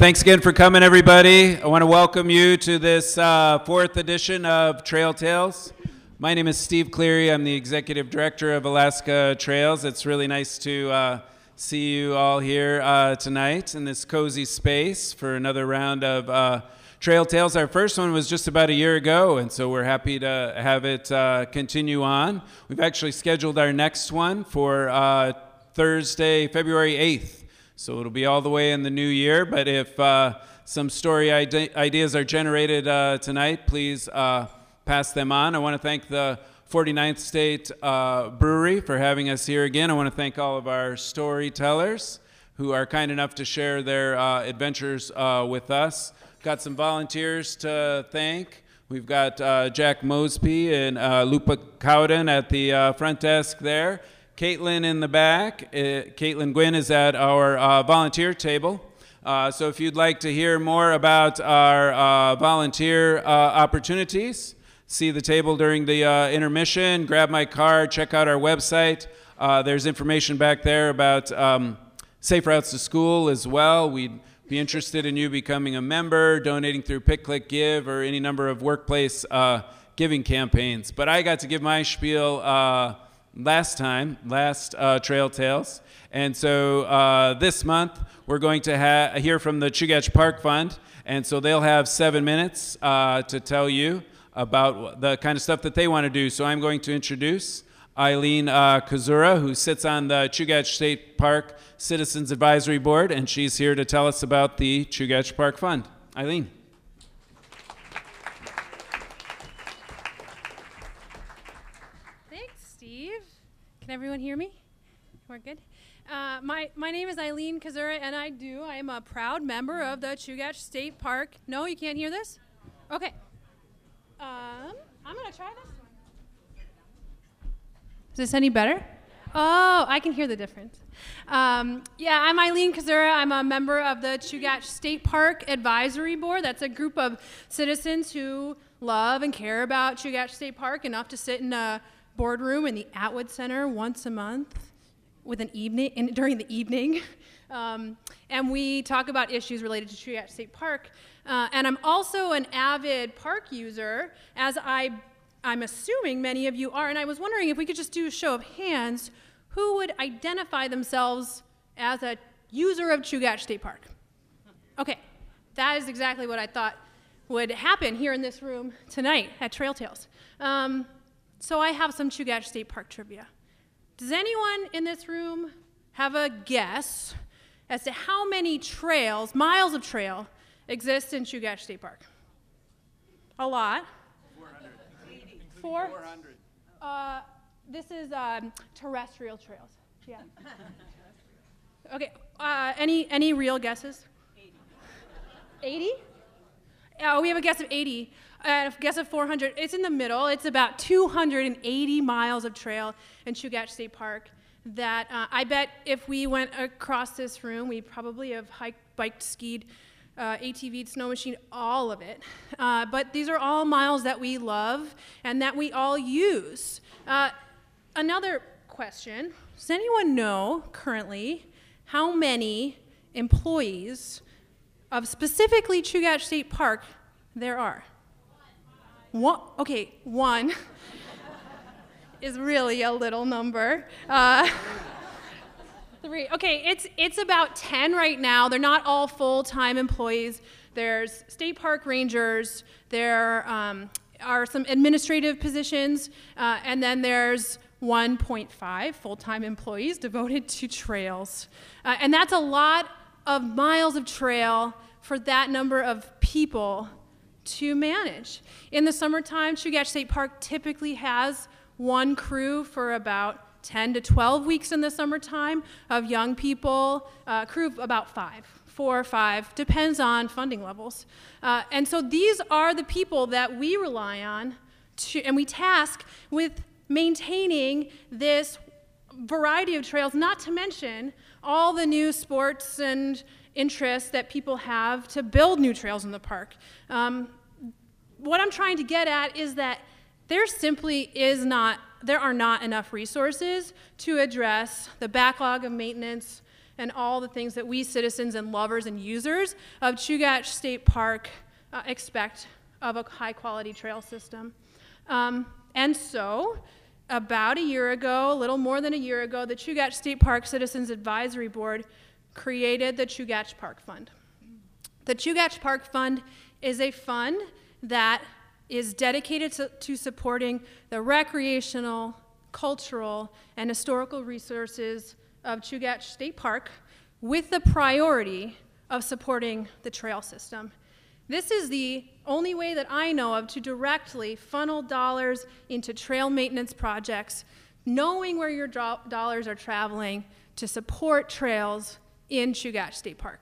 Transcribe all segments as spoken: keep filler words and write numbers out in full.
Thanks again for coming, everybody. I want to welcome you to this uh, fourth edition of Trail Tales. My name is Steve Cleary. I'm the Executive Director of Alaska Trails. It's really nice to uh, see you all here uh, tonight in this cozy space for another round of uh, Trail Tales. Our first one was just about a year ago, and so we're happy to have it uh, continue on. We've actually scheduled our next one for uh, Thursday, February eighth. So it'll be all the way in the new year, but if uh, some story ide- ideas are generated uh, tonight, please uh, pass them on. I want to thank the forty-ninth State uh, Brewery for having us here again. I want to thank all of our storytellers who are kind enough to share their uh, adventures uh, with us. Got some volunteers to thank. We've got uh, Jack Mosby and uh, Lupa Cowden at the uh, front desk there. Caitlin in the back. Uh, Caitlin Gwynn is at our uh, volunteer table. Uh, so if you'd like to hear more about our uh, volunteer uh, opportunities, see the table during the uh, intermission, grab my card, check out our website. Uh, there's information back there about um, Safe Routes to School as well. We'd be interested in you becoming a member, donating through Pick, Click, Give, or any number of workplace uh, giving campaigns. But I got to give my spiel uh, last time, last uh, Trail Tales. And so uh, this month, we're going to ha- hear from the Chugach Park Fund. And so they'll have seven minutes uh, to tell you about the kind of stuff that they want to do. So I'm going to introduce Eileen uh, Kazura, who sits on the Chugach State Park Citizens Advisory Board, and she's here to tell us about the Chugach Park Fund. Eileen. Can everyone hear me? We're good. Uh, my, my name is Eileen Kazura, and I do. I am a proud member of the Chugach State Park. No, you can't hear this? Okay. Um, I'm going to try this. Is this any better? Oh, I can hear the difference. Um, yeah, I'm Eileen Kazura. I'm a member of the Chugach State Park Advisory Board. That's a group of citizens who love and care about Chugach State Park enough to sit in a boardroom in the Atwood Center once a month with an evening in, during the evening, um, and we talk about issues related to Chugach State Park. Uh, and I'm also an avid park user, as I, I'm assuming many of you are. And I was wondering if we could just do a show of hands, who would identify themselves as a user of Chugach State Park? Okay, that is exactly what I thought would happen here in this room tonight at Trail Tales. Um, So I have some Chugach State Park trivia. Does anyone in this room have a guess as to how many trails, miles of trail, exist in Chugach State Park? A lot. four hundred. Four? four hundred. Uh, this is um, terrestrial trails. Yeah. Okay. Uh, any any real guesses? eighty. eighty? Oh, we have a guess of eighty. Uh, a guess of four hundred. It's in the middle. It's about two hundred eighty miles of trail in Chugach State Park that uh, I bet if we went across this room, we'd probably have hiked, biked, skied, uh, A T V'd, snow machined, all of it. Uh, but these are all miles that we love and that we all use. Uh, another question, does anyone know currently how many employees of specifically Chugach State Park there are? One, okay, one is really a little number. Uh, three, okay, it's it's about ten right now. They're not all full-time employees. There's state park rangers, there um, are some administrative positions, uh, and then there's one point five full-time employees devoted to trails. Uh, and that's a lot of miles of trail for that number of people to manage. In the summertime, Chugach State Park typically has one crew for about ten to twelve weeks in the summertime of young people, uh, crew of about five, four or five, depends on funding levels. Uh, and so these are the people that we rely on to, and we task with maintaining this variety of trails, not to mention all the new sports and interests that people have to build new trails in the park. Um, what I'm trying to get at is that there simply is not, there are not enough resources to address the backlog of maintenance and all the things that we citizens and lovers and users of Chugach State Park uh, expect of a high-quality trail system. Um, and so, about a year ago, a little more than a year ago, the Chugach State Park Citizens Advisory Board created the Chugach Park Fund. The Chugach Park Fund is a fund that is dedicated to, to supporting the recreational, cultural, and historical resources of Chugach State Park with the priority of supporting the trail system. This is the only way that I know of to directly funnel dollars into trail maintenance projects, knowing where your do- dollars are traveling to support trails in Chugach State Park.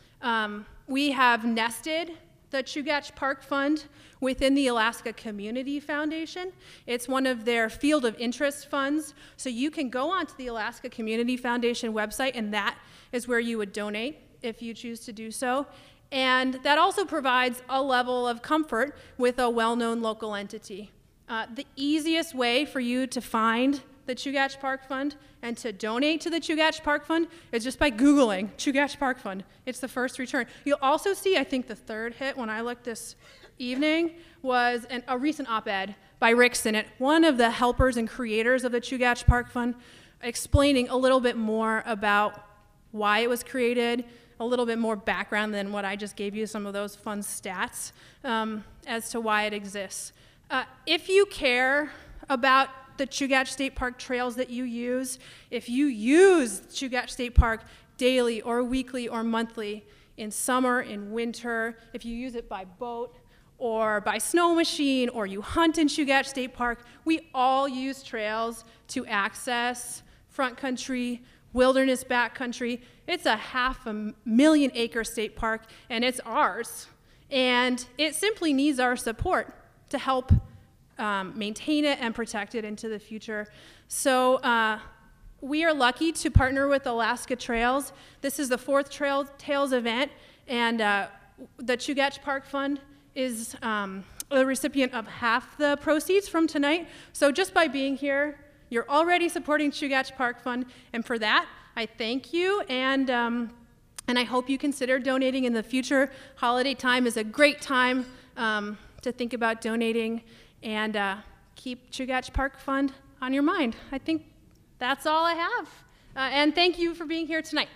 Um, we have nested the Chugach Park Fund within the Alaska Community Foundation. It's one of their field of interest funds, so you can go onto the Alaska Community Foundation website, and that is where you would donate if you choose to do so. And that also provides a level of comfort with a well-known local entity. Uh, the easiest way for you to find the Chugach Park Fund and to donate to the Chugach Park Fund is just by Googling Chugach Park Fund. It's the first return. You'll also see, I think the third hit when I looked this evening was an, a recent op-ed by Rick Sinnott, one of the helpers and creators of the Chugach Park Fund, explaining a little bit more about why it was created, a little bit more background than what I just gave you, some of those fun stats um, as to why it exists. Uh, if you care about the Chugach State Park trails that you use, if you use Chugach State Park daily or weekly or monthly, in summer, in winter, if you use it by boat or by snow machine, or you hunt in Chugach State Park, we all use trails to access front country, wilderness backcountry. It's a half a million acre state park, and it's ours. And it simply needs our support to help um, maintain it and protect it into the future. So uh, we are lucky to partner with Alaska Trails. This is the fourth Trail Tales event, and uh, the Chugach Park Fund is um, the recipient of half the proceeds from tonight. So just by being here, you're already supporting Chugach Park Fund, and for that, I thank you, and, um, and I hope you consider donating in the future. Holiday time is a great time um, to think about donating, and uh, keep Chugach Park Fund on your mind. I think that's all I have, uh, and thank you for being here tonight.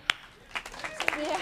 Yeah.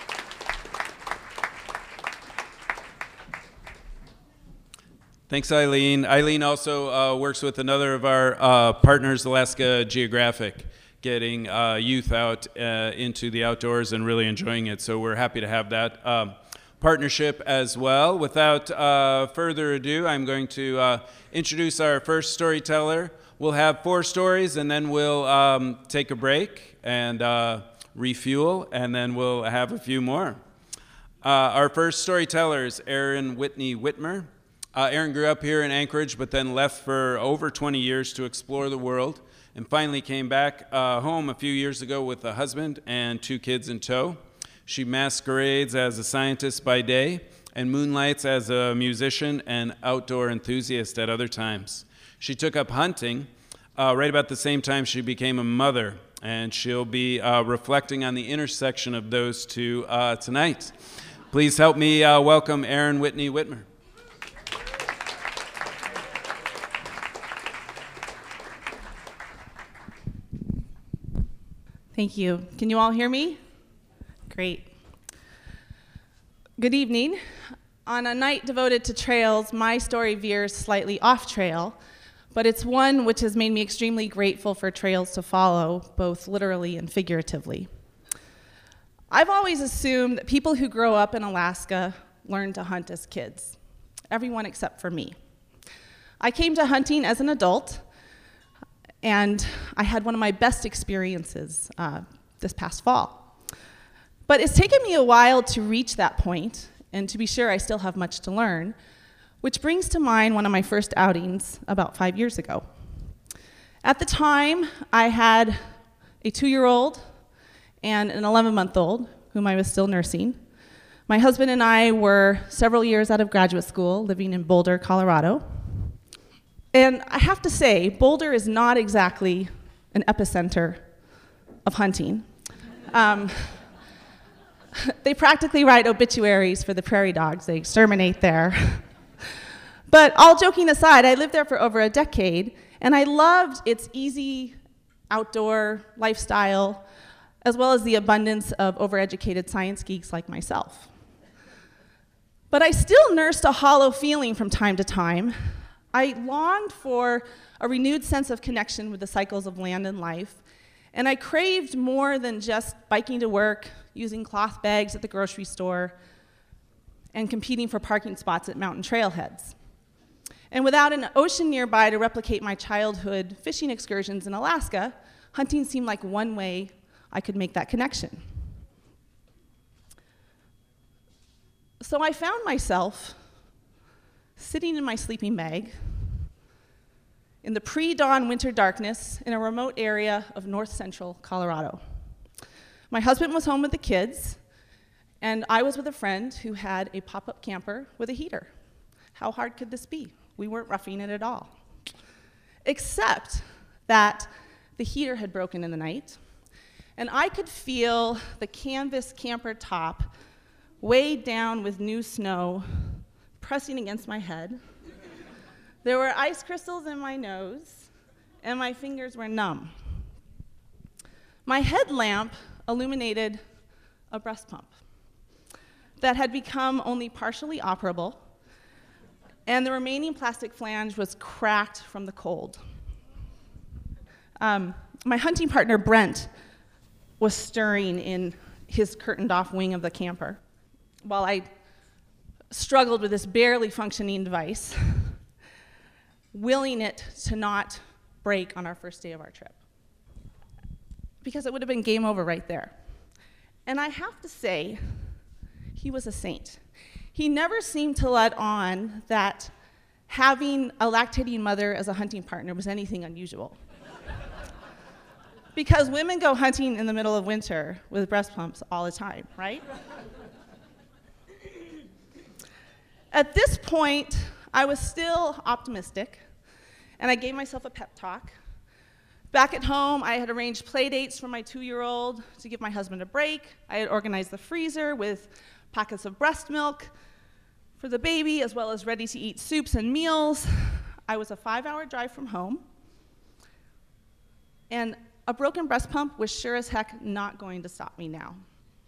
Thanks, Eileen. Eileen also uh, works with another of our uh, partners, Alaska Geographic, getting uh, youth out uh, into the outdoors and really enjoying it. So we're happy to have that um, partnership as well. Without uh, further ado, I'm going to uh, introduce our first storyteller. We'll have four stories, and then we'll um, take a break and uh, refuel, and then we'll have a few more. Uh, our first storyteller is Erin Whitney Whitmer. Uh, Erin grew up here in Anchorage, but then left for over twenty years to explore the world, and finally came back uh, home a few years ago with a husband and two kids in tow. She masquerades as a scientist by day and moonlights as a musician and outdoor enthusiast at other times. She took up hunting uh, right about the same time she became a mother, and she'll be uh, reflecting on the intersection of those two uh, tonight. Please help me uh, welcome Erin Whitney Whitmer. Thank you. Can you all hear me? Great. Good evening. On a night devoted to trails, my story veers slightly off trail, but it's one which has made me extremely grateful for trails to follow, both literally and figuratively. I've always assumed that people who grow up in Alaska learn to hunt as kids, everyone except for me. I came to hunting as an adult, and I had one of my best experiences uh, this past fall. But it's taken me a while to reach that point, and to be sure, I still have much to learn, which brings to mind one of my first outings about five years ago. At the time, I had a two-year-old and an eleven-month-old, whom I was still nursing. My husband and I were several years out of graduate school, living in Boulder, Colorado. And I have to say, Boulder is not exactly an epicenter of hunting. Um, they practically write obituaries for the prairie dogs. They exterminate there. But all joking aside, I lived there for over a decade, and I loved its easy outdoor lifestyle, as well as the abundance of overeducated science geeks like myself. But I still nursed a hollow feeling from time to time. I longed for a renewed sense of connection with the cycles of land and life, and I craved more than just biking to work, using cloth bags at the grocery store, and competing for parking spots at mountain trailheads. And without an ocean nearby to replicate my childhood fishing excursions in Alaska, hunting seemed like one way I could make that connection. So I found myself sitting in my sleeping bag in the pre-dawn winter darkness in a remote area of north central Colorado. My husband was home with the kids, and I was with a friend who had a pop-up camper with a heater. How hard could this be? We weren't roughing it at all. Except that the heater had broken in the night, and I could feel the canvas camper top weighed down with new snow pressing against my head. There were ice crystals in my nose, and my fingers were numb. My headlamp illuminated a breast pump that had become only partially operable, and the remaining plastic flange was cracked from the cold. Um, my hunting partner, Brent, was stirring in his curtained-off wing of the camper while I struggled with this barely functioning device, willing it to not break on our first day of our trip, because it would have been game over right there. And I have to say, he was a saint. He never seemed to let on that having a lactating mother as a hunting partner was anything unusual. Because women go hunting in the middle of winter with breast pumps all the time, right? At this point, I was still optimistic, and I gave myself a pep talk. Back at home, I had arranged play dates for my two-year-old to give my husband a break. I had organized the freezer with packets of breast milk for the baby, as well as ready-to-eat soups and meals. I was a five-hour drive from home, and a broken breast pump was sure as heck not going to stop me now.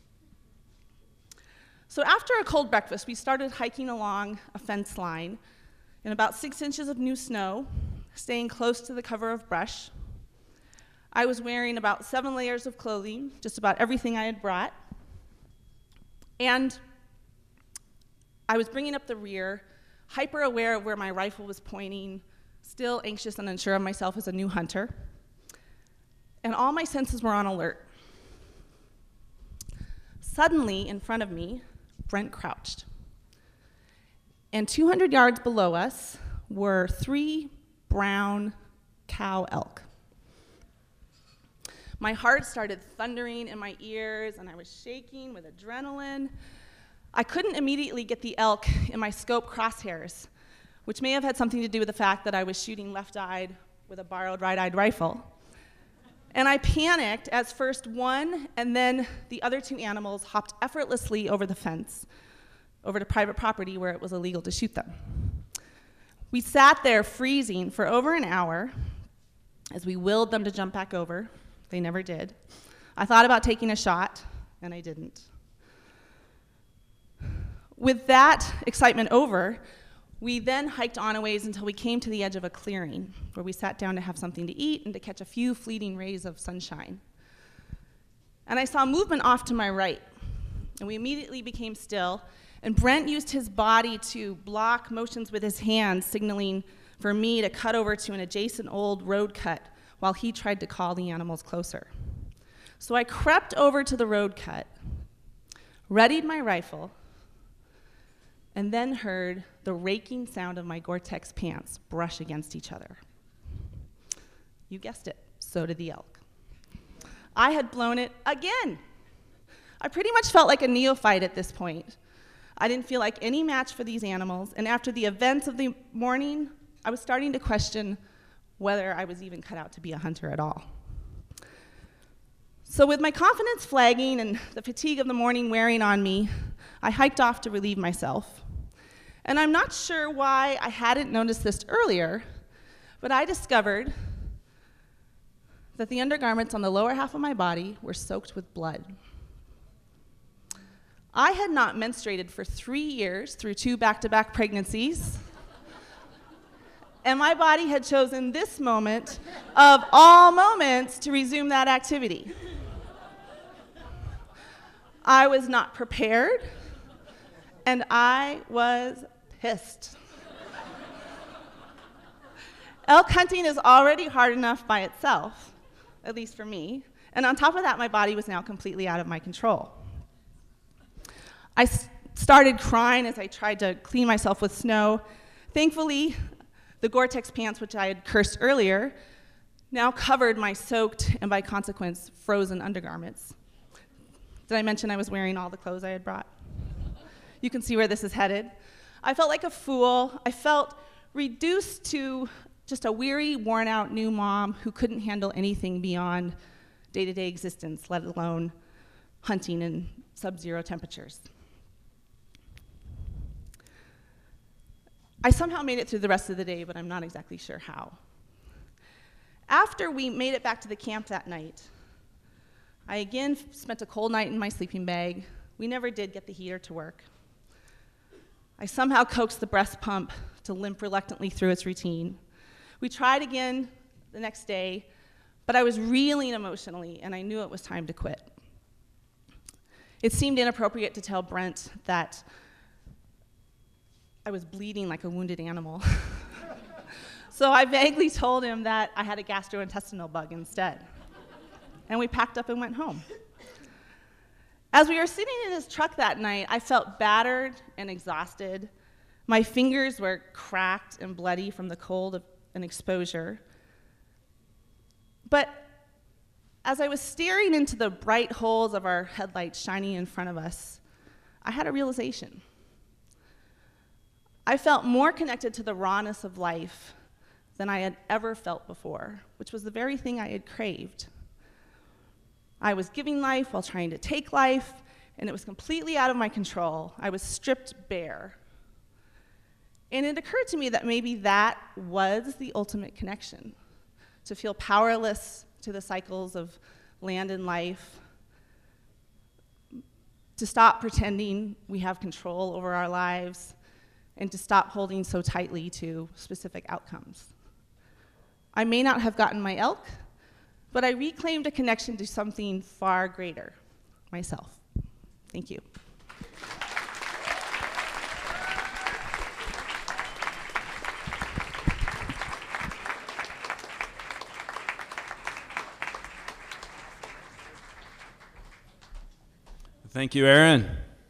So after a cold breakfast, we started hiking along a fence line in about six inches of new snow, staying close to the cover of brush. I was wearing about seven layers of clothing, just about everything I had brought. And I was bringing up the rear, hyper aware of where my rifle was pointing, still anxious and unsure of myself as a new hunter. And all my senses were on alert. Suddenly, in front of me, Brent crouched. And two hundred yards below us were three brown cow elk. My heart started thundering in my ears, and I was shaking with adrenaline. I couldn't immediately get the elk in my scope crosshairs, which may have had something to do with the fact that I was shooting left-eyed with a borrowed right-eyed rifle. And I panicked as first one and then the other two animals hopped effortlessly over the fence, over to private property where it was illegal to shoot them. We sat there freezing for over an hour as we willed them to jump back over. They never did. I thought about taking a shot, and I didn't. With that excitement over, we then hiked on a ways until we came to the edge of a clearing, where we sat down to have something to eat and to catch a few fleeting rays of sunshine. And I saw movement off to my right, and we immediately became still, and Brent used his body to block motions with his hands, signaling for me to cut over to an adjacent old road cut while he tried to call the animals closer. So I crept over to the road cut, readied my rifle, and then heard the raking sound of my Gore-Tex pants brush against each other. You guessed it, so did the elk. I had blown it again. I pretty much felt like a neophyte at this point. I didn't feel like any match for these animals, and after the events of the morning, I was starting to question whether I was even cut out to be a hunter at all. So with my confidence flagging and the fatigue of the morning wearing on me, I hiked off to relieve myself. And I'm not sure why I hadn't noticed this earlier, but I discovered that the undergarments on the lower half of my body were soaked with blood. I had not menstruated for three years through two back-to-back pregnancies, and my body had chosen this moment of all moments to resume that activity. I was not prepared, and I was pissed. Elk hunting is already hard enough by itself, at least for me, and on top of that, my body was now completely out of my control. I s- started crying as I tried to clean myself with snow. Thankfully, the Gore-Tex pants, which I had cursed earlier, now covered my soaked and by consequence frozen undergarments. Did I mention I was wearing all the clothes I had brought? You can see where this is headed. I felt like a fool. I felt reduced to just a weary, worn-out new mom who couldn't handle anything beyond day-to-day existence, let alone hunting in sub-zero temperatures. I somehow made it through the rest of the day, but I'm not exactly sure how. After we made it back to the camp that night, I again spent a cold night in my sleeping bag. We never did get the heater to work. I somehow coaxed the breast pump to limp reluctantly through its routine. We tried again the next day, but I was reeling emotionally, and I knew it was time to quit. It seemed inappropriate to tell Brent that I was bleeding like a wounded animal. So I vaguely told him that I had a gastrointestinal bug instead. And we packed up and went home. As we were sitting in his truck that night, I felt battered and exhausted. My fingers were cracked and bloody from the cold of an exposure. But as I was staring into the bright holes of our headlights shining in front of us, I had a realization. I felt more connected to the rawness of life than I had ever felt before, which was the very thing I had craved. I was giving life while trying to take life, and it was completely out of my control. I was stripped bare. And it occurred to me that maybe that was the ultimate connection, to feel powerless to the cycles of land and life, to stop pretending we have control over our lives, and to stop holding so tightly to specific outcomes. I may not have gotten my elk, but I reclaimed a connection to something far greater, myself. Thank you. Thank you, Erin.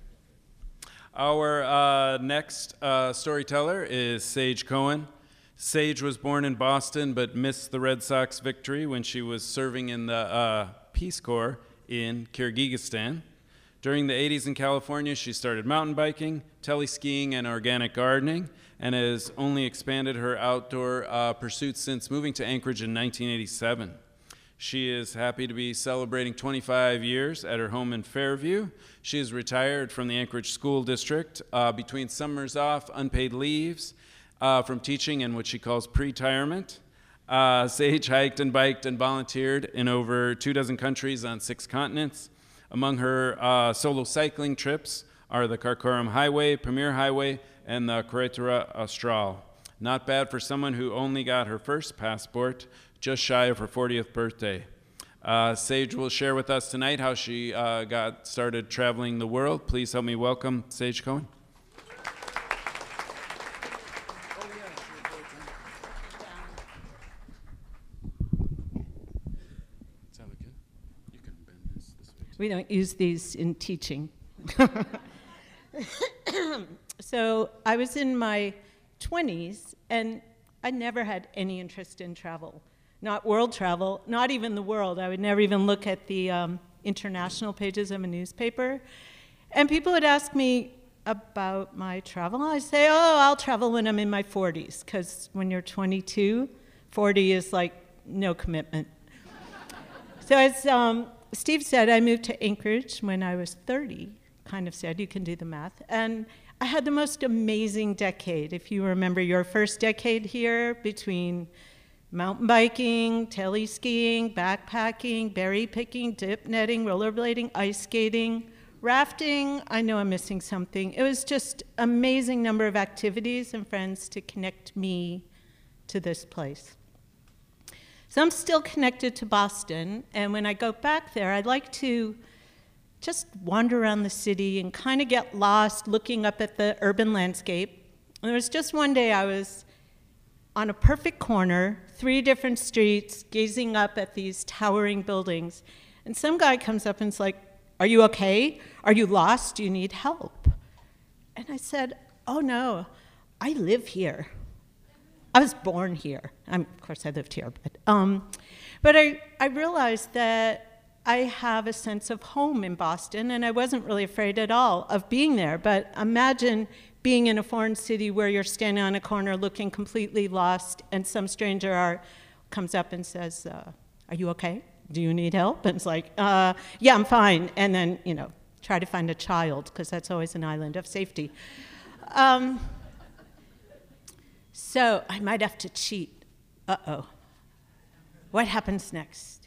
Our uh, next uh, storyteller is Sage Cohen. Sage was born in Boston but missed the Red Sox victory when she was serving in the uh, Peace Corps in Kyrgyzstan. During the eighties in California, she started mountain biking, teleskiing, and organic gardening, and has only expanded her outdoor uh, pursuits since moving to Anchorage in nineteen eighty-seven. She is happy to be celebrating twenty-five years at her home in Fairview. She is retired from the Anchorage School District uh, between summers off, unpaid leaves uh, from teaching and what she calls pre-tirement. Uh, Sage hiked and biked and volunteered in over two dozen countries on six continents. Among her uh, solo cycling trips are the Karakoram Highway, Premier Highway, and the Carretera Austral. Not bad for someone who only got her first passport just shy of her fortieth birthday. Uh, Sage will share with us tonight how she uh, got started traveling the world. Please help me welcome Sage Cohen. We don't use these in teaching. So I was in my twenties, and I never had any interest in travel. Not world travel, not even the world. I would never even look at the um, international pages of a newspaper. And people would ask me about my travel. I'd say, oh, I'll travel when I'm in my forties, because when you're twenty-two, forty is like no commitment. So as um, Steve said I moved to Anchorage when I was thirty, kind of said, you can do the math. And I had the most amazing decade, if you remember your first decade here, between mountain biking, tele skiing, backpacking, berry picking, dip netting, rollerblading, ice skating, rafting. I know I'm missing something. It was just amazing number of activities and friends to connect me to this place. So I'm still connected to Boston, and when I go back there, I'd like to just wander around the city and kind of get lost looking up at the urban landscape. And there was just one day I was on a perfect corner, three different streets, gazing up at these towering buildings. And some guy comes up and is like, "Are you okay? Are you lost? Do you need help?" And I said, "Oh no, I live here. I was born here." I'm, of course, I lived here, but, um, but I, I realized that I have a sense of home in Boston, and I wasn't really afraid at all of being there. But imagine being in a foreign city where you're standing on a corner looking completely lost, and some stranger are, comes up and says, uh, "Are you okay? Do you need help?" And it's like, uh, "Yeah, I'm fine." And then, you know, try to find a child, because that's always an island of safety. Um, so I might have to cheat. Uh-oh. What happens next?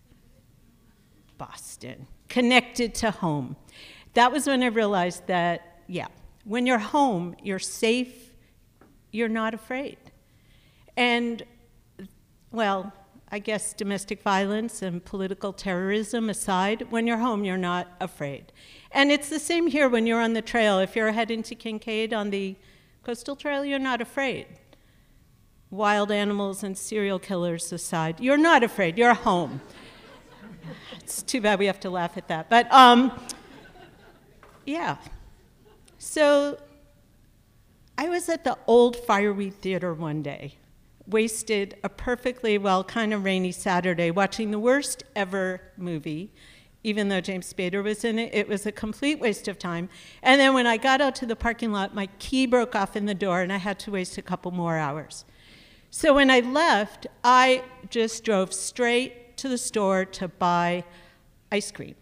Boston, connected to home. That was when I realized that, yeah, when you're home, you're safe, you're not afraid. And, well, I guess domestic violence and political terrorism aside, when you're home, you're not afraid. And it's the same here when you're on the trail. If you're heading to Kincaid on the coastal trail, you're not afraid. Wild animals and serial killers aside, you're not afraid, you're home. It's too bad we have to laugh at that, but um, yeah. So I was at the old Fireweed Theater one day, wasted a perfectly, well, kind of rainy Saturday watching the worst ever movie. Even though James Spader was in it, it was a complete waste of time. And then when I got out to the parking lot, my key broke off in the door and I had to waste a couple more hours. So when I left, I just drove straight to the store to buy ice cream,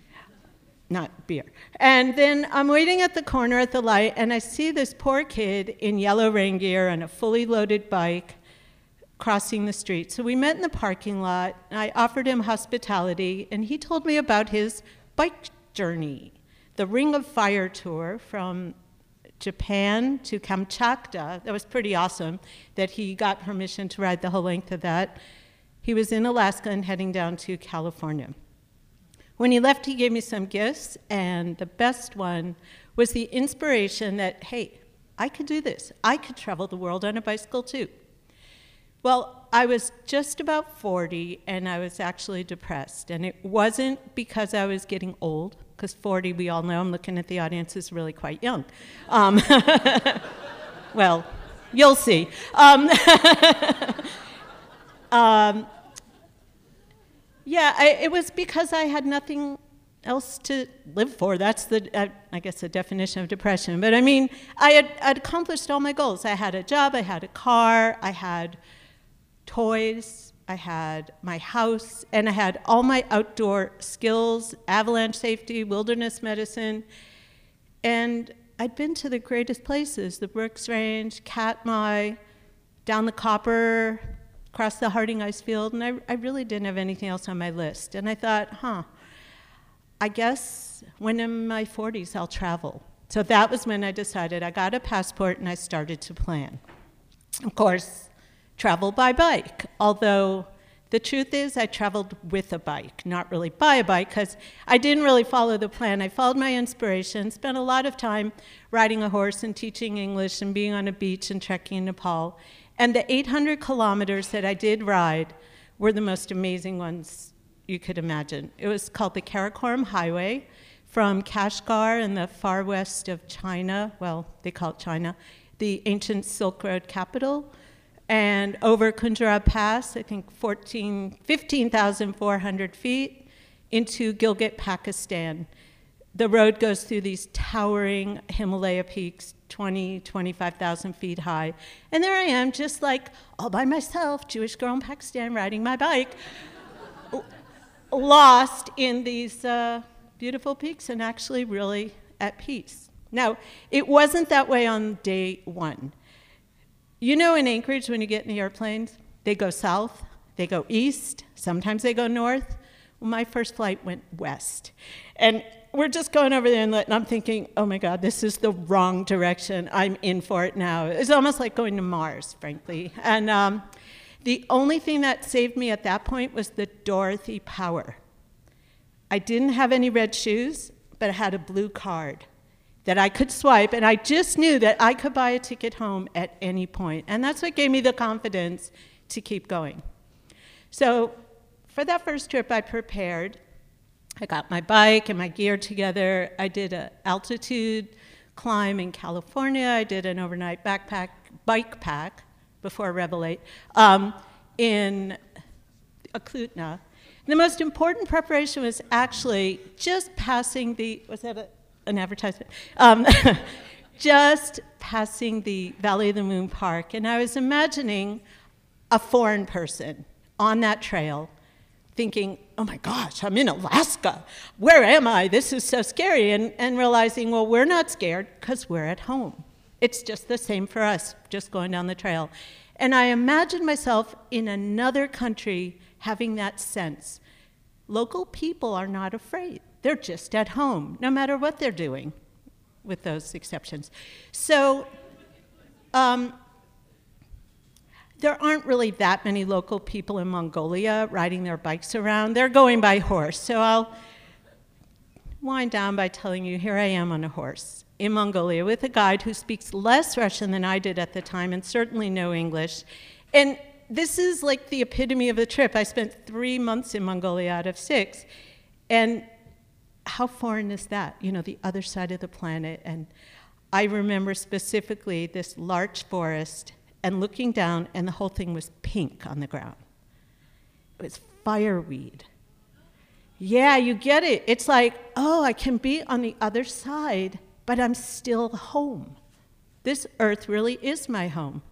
not beer. And then I'm waiting at the corner at the light, and I see this poor kid in yellow rain gear and a fully loaded bike crossing the street. So we met in the parking lot, and I offered him hospitality, and he told me about his bike journey, the Ring of Fire tour from Japan to Kamchatka. That was pretty awesome that he got permission to ride the whole length of that. He was in Alaska and heading down to California. When he left, he gave me some gifts, and the best one was the inspiration that, hey, I could do this. I could travel the world on a bicycle too. Well, I was just about forty, and I was actually depressed. And it wasn't because I was getting old, because forty, we all know, I'm looking at the audience, is really quite young. Um, well, you'll see. Um, um, yeah, I, it was because I had nothing else to live for. That's the, uh, I guess, the definition of depression. But I mean, I had I'd accomplished all my goals. I had a job, I had a car, I had toys, I had my house, and I had all my outdoor skills, avalanche safety, wilderness medicine, and I'd been to the greatest places, the Brooks Range, Katmai, down the Copper, across the Harding Ice Field, and I, I really didn't have anything else on my list. And I thought, huh, I guess when I'm in my forties, I'll travel. So that was when I decided I got a passport and I started to plan. Of course, travel by bike, although the truth is I traveled with a bike, not really by a bike, because I didn't really follow the plan. I followed my inspiration, spent a lot of time riding a horse and teaching English and being on a beach and trekking in Nepal. And the eight hundred kilometers that I did ride were the most amazing ones you could imagine. It was called the Karakoram Highway from Kashgar in the far west of China, well, they call it China, the ancient Silk Road capital, and over Khunjerab Pass, I think fifteen thousand four hundred feet, into Gilgit, Pakistan. The road goes through these towering Himalaya peaks, twenty, twenty-five thousand feet high. And there I am, just like all by myself, Jewish girl in Pakistan, riding my bike. lost in these uh, beautiful peaks and actually really at peace. Now, it wasn't that way on day one. You know, in Anchorage, when you get in the airplanes, they go south, they go east, sometimes they go north. Well, my first flight went west. And we're just going over the inlet, and I'm thinking, oh my God, this is the wrong direction. I'm in for it now. It's almost like going to Mars, frankly. And um, the only thing that saved me at that point was the Dorothy Power. I didn't have any red shoes, but I had a blue card that I could swipe, and I just knew that I could buy a ticket home at any point. And that's what gave me the confidence to keep going. So for that first trip, I prepared. I got my bike and my gear together. I did an altitude climb in California. I did an overnight backpack, bike pack, before Revelate, um, in Eklutna. The most important preparation was actually just passing the, was that a, an advertisement? Um, just passing the Valley of the Moon Park. And I was imagining a foreign person on that trail thinking, oh my gosh, I'm in Alaska. Where am I? This is so scary. And, and realizing, well, we're not scared because we're at home. It's just the same for us, just going down the trail. And I imagined myself in another country having that sense. Local people are not afraid. They're just at home, no matter what they're doing, with those exceptions. So um, there aren't really that many local people in Mongolia riding their bikes around. They're going by horse. So I'll wind down by telling you, here I am on a horse in Mongolia with a guide who speaks less Russian than I did at the time and certainly no English. And this is like the epitome of the trip. I spent three months in Mongolia out of six. And how foreign is that? You know, the other side of the planet. And I remember specifically this larch forest and looking down, and the whole thing was pink on the ground. It was fireweed. Yeah, you get it. It's like, oh, I can be on the other side, but I'm still home. This earth really is my home.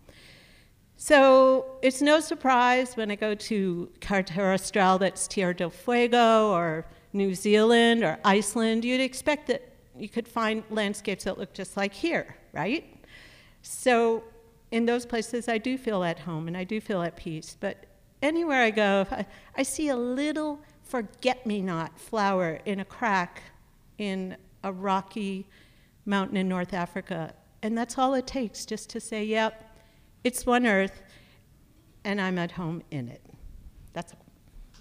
So it's no surprise when I go to Carretera Austral, that's Tierra del Fuego, or New Zealand, or Iceland, you'd expect that you could find landscapes that look just like here, right? So in those places, I do feel at home, and I do feel at peace. But anywhere I go, I, I see a little forget-me-not flower in a crack in a rocky mountain in North Africa. And that's all it takes, just to say, yep, it's one earth, and I'm at home in it. That's all.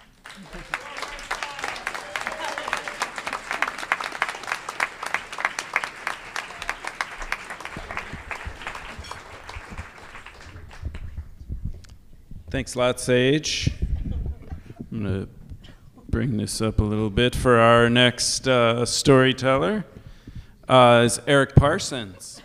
Thanks a lot, Sage. I'm going to bring this up a little bit for our next uh, storyteller. Uh, is Eric Parsons.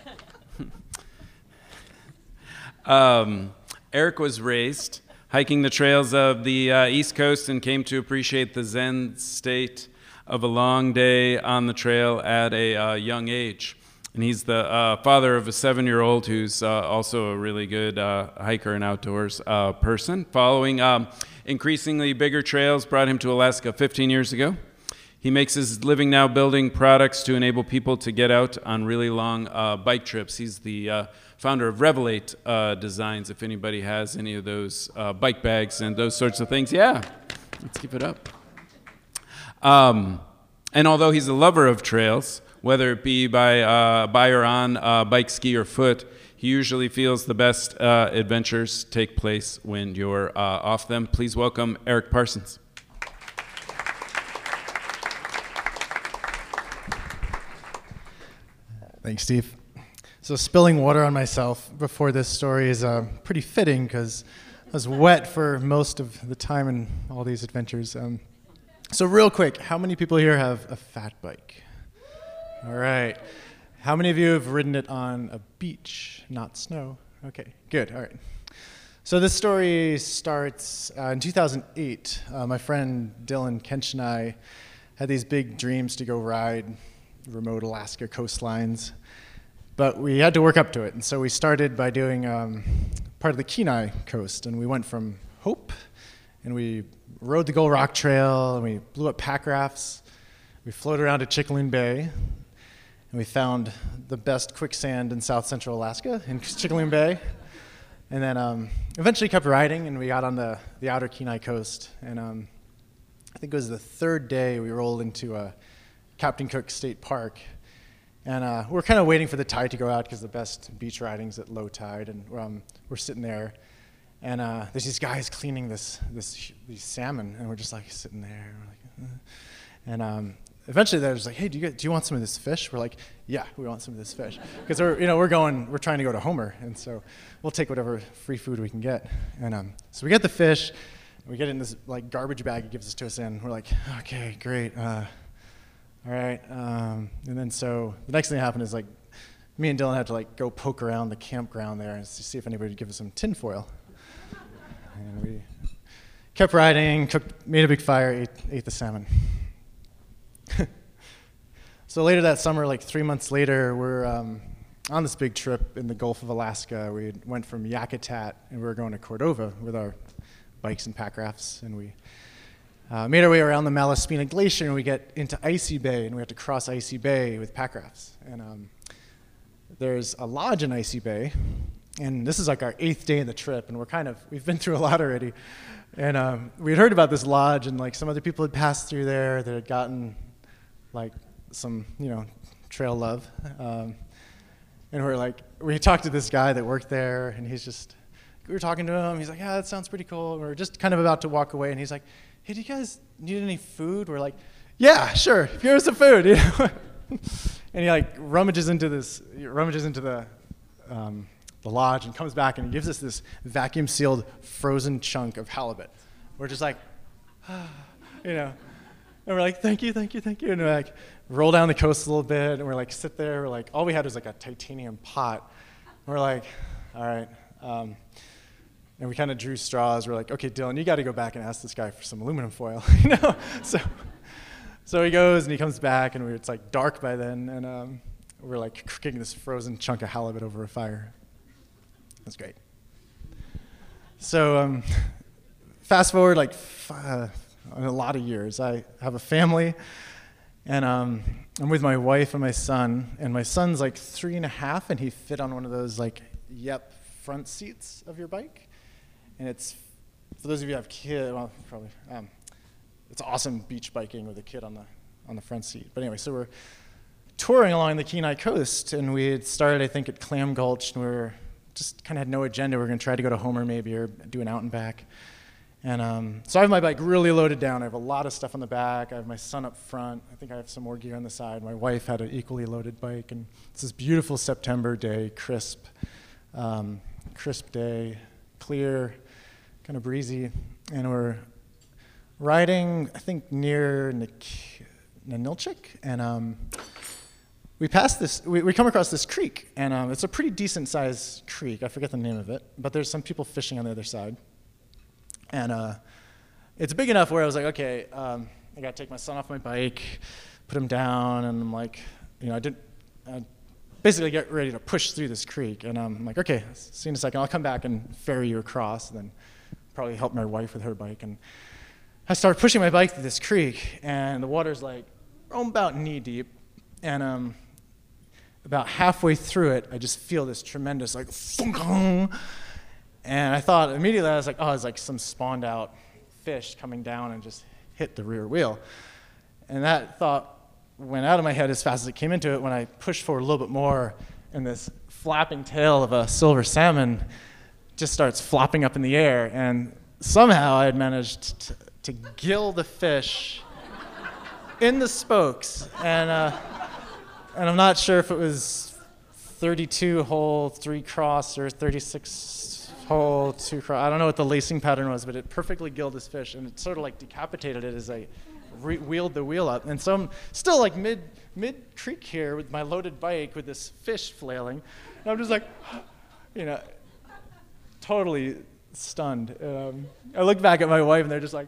um, Eric was raised hiking the trails of the uh, East Coast and came to appreciate the Zen state of a long day on the trail at a uh, young age. And he's the uh, father of a seven-year-old who's uh, also a really good uh, hiker and outdoors uh, person. Following um, increasingly bigger trails brought him to Alaska fifteen years ago. He makes his living now building products to enable people to get out on really long uh, bike trips. He's the uh, founder of Revelate uh, Designs, if anybody has any of those uh, bike bags and those sorts of things. Yeah, let's keep it up. Um, and although he's a lover of trails, whether it be by, uh, by or on uh, bike, ski, or foot, he usually feels the best uh, adventures take place when you're uh, off them. Please welcome Eric Parsons. Thanks, Steve. So spilling water on myself before this story is uh, pretty fitting because I was wet for most of the time in all these adventures. Um, so real quick, how many people here have a fat bike? All right. How many of you have ridden it on a beach, not snow? Okay, good. All right. So this story starts uh, in two thousand eight. Uh, my friend Dylan Kench and I had these big dreams to go ride remote Alaska coastlines, but we had to work up to it. And so we started by doing um, part of the Kenai coast, and we went from Hope and we rode the Gull Rock Trail, and we blew up pack rafts. We floated around to Chickaloon Bay, and we found the best quicksand in South Central Alaska in Chickaloon Bay. And then um, eventually kept riding, and we got on the, the outer Kenai coast. And um, I think it was the third day we rolled into uh, Captain Cook State Park. And uh, we're kind of waiting for the tide to go out because the best beach riding's at low tide. And um, we're sitting there, and uh, there's these guys cleaning this this these salmon, and we're just like sitting there. And, we're like, uh. and um, eventually they're just like, "Hey, do you get, do you want some of this fish?" We're like, "Yeah, we want some of this fish," because we're you know we're going we're trying to go to Homer, and so we'll take whatever free food we can get. And um, so we get the fish, and we get it in this like garbage bag he gives it to us in. We're like, "Okay, great, uh, all right." Um, and then so the next thing that happened is like me and Dylan had to like go poke around the campground there and see if anybody would give us some tinfoil. And we kept riding, cooked, made a big fire, ate, ate the salmon. So later that summer, like three months later, we're um, on this big trip in the Gulf of Alaska. We went from Yakutat, and we were going to Cordova with our bikes and pack rafts. And we uh, made our way around the Malaspina Glacier, and we get into Icy Bay, and we have to cross Icy Bay with pack rafts. And um, there's a lodge in Icy Bay, and this is like our eighth day in the trip, and we're kind of, we've been through a lot already. And um, we had heard about this lodge, and like some other people had passed through there that had gotten like some, you know, trail love. Um, and we're like, we talked to this guy that worked there, and he's just, we were talking to him, he's like, "Yeah, that sounds pretty cool." And we we're just kind of about to walk away, and he's like, "Hey, do you guys need any food?" We're like, "Yeah, sure, give us some food." You know? And he like rummages into this, rummages into the, um, the lodge and comes back and gives us this vacuum sealed frozen chunk of halibut. We're just like, ah, you know, and we're like, "Thank you, thank you, thank you." And we're like, roll down the coast a little bit, and we're like, sit there, we're like, all we had was like a titanium pot. And we're like, all right. Um, and we kind of drew straws. We're like, "Okay, Dylan, you got to go back and ask this guy for some aluminum foil." You know? So, so he goes and he comes back, and we, it's like dark by then, and um, we're like cooking this frozen chunk of halibut over a fire. That's great. So um, fast forward like f- uh, a lot of years. I have a family, and um, I'm with my wife and my son. And my son's like three and a half, and he fit on one of those like Yep front seats of your bike. And it's, for those of you who have kids, well, probably, um, it's awesome beach biking with a kid on the on the front seat. But anyway, so we're touring along the Kenai coast, and we had started, I think, at Clam Gulch, and we were just kind of had no agenda. We were going to try to go to Homer maybe, or do an out and back. And um, so I have my bike really loaded down. I have a lot of stuff on the back. I have my son up front. I think I have some more gear on the side. My wife had an equally loaded bike. And it's this beautiful September day, crisp, um, crisp day, clear, kind of breezy. And we're riding, I think, near Nik- Nanilchik. And um, we pass this, we, we come across this creek. And um, it's a pretty decent sized creek. I forget the name of it. But there's some people fishing on the other side. And uh, it's big enough where I was like, okay, um, I got to take my son off my bike, put him down, and I'm like, you know, I did I basically get ready to push through this creek. And um, I'm like, okay, see you in a second. I'll come back and ferry you across, and then probably help my wife with her bike. And I start pushing my bike through this creek, and the water's like oh, about knee deep. And um, about halfway through it, I just feel this tremendous like, and I thought immediately, I was like, oh, it's like some spawned out fish coming down and just hit the rear wheel. And that thought went out of my head as fast as it came into it when I pushed forward a little bit more, and this flapping tail of a silver salmon just starts flopping up in the air. And somehow I had managed to, to gill the fish in the spokes. And, uh, and I'm not sure if it was thirty-two hole, three cross, or thirty-six hole, two cross. I don't know what the lacing pattern was, but it perfectly gilled this fish, and it sort of like decapitated it as I re- wheeled the wheel up. And so I'm still like mid mid creek here with my loaded bike with this fish flailing, and I'm just like, you know, totally stunned. Um, I look back at my wife, and they're just like.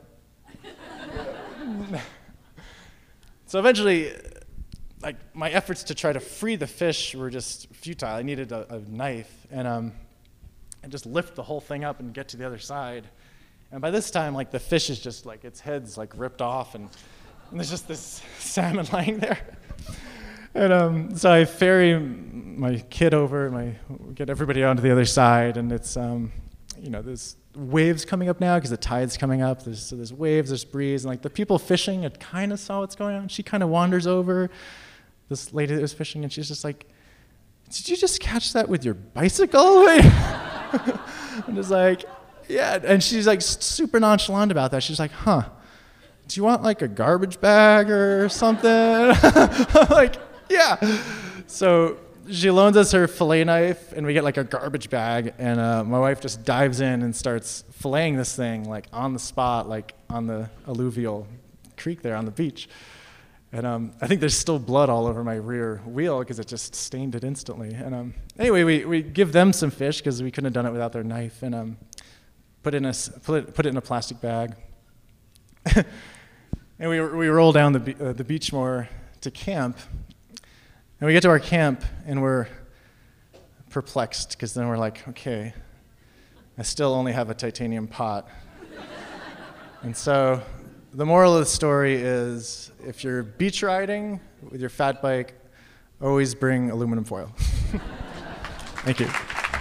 So eventually, like my efforts to try to free the fish were just futile. I needed a, a knife, and um. and just lift the whole thing up and get to the other side. And by this time, like the fish is just like, its head's like ripped off, and, and there's just this salmon lying there. And um, so I ferry my kid over, my get everybody onto the other side, and it's, um, you know, there's waves coming up now because the tide's coming up. There's, so there's waves, there's breeze, and like the people fishing had kind of saw what's going on. She kind of wanders over, this lady that was fishing, and she's just like, "Did you just catch that with your bicycle?" I'm just like, yeah, and she's like super nonchalant about that. She's like, "Huh, do you want like a garbage bag or something?" I'm like, yeah. So she loans us her fillet knife, and we get like a garbage bag, and uh, my wife just dives in and starts filleting this thing like on the spot, like on the alluvial creek there on the beach. And um, I think there's still blood all over my rear wheel because it just stained it instantly. And um, anyway, we, we give them some fish because we couldn't have done it without their knife, and um, put in a put it, put it in a plastic bag. And we we roll down the be- uh, the Beachmore to camp, and we get to our camp and we're perplexed because then we're like, okay, I still only have a titanium pot, and so. The moral of the story is, if you're beach riding with your fat bike, always bring aluminum foil. Thank you.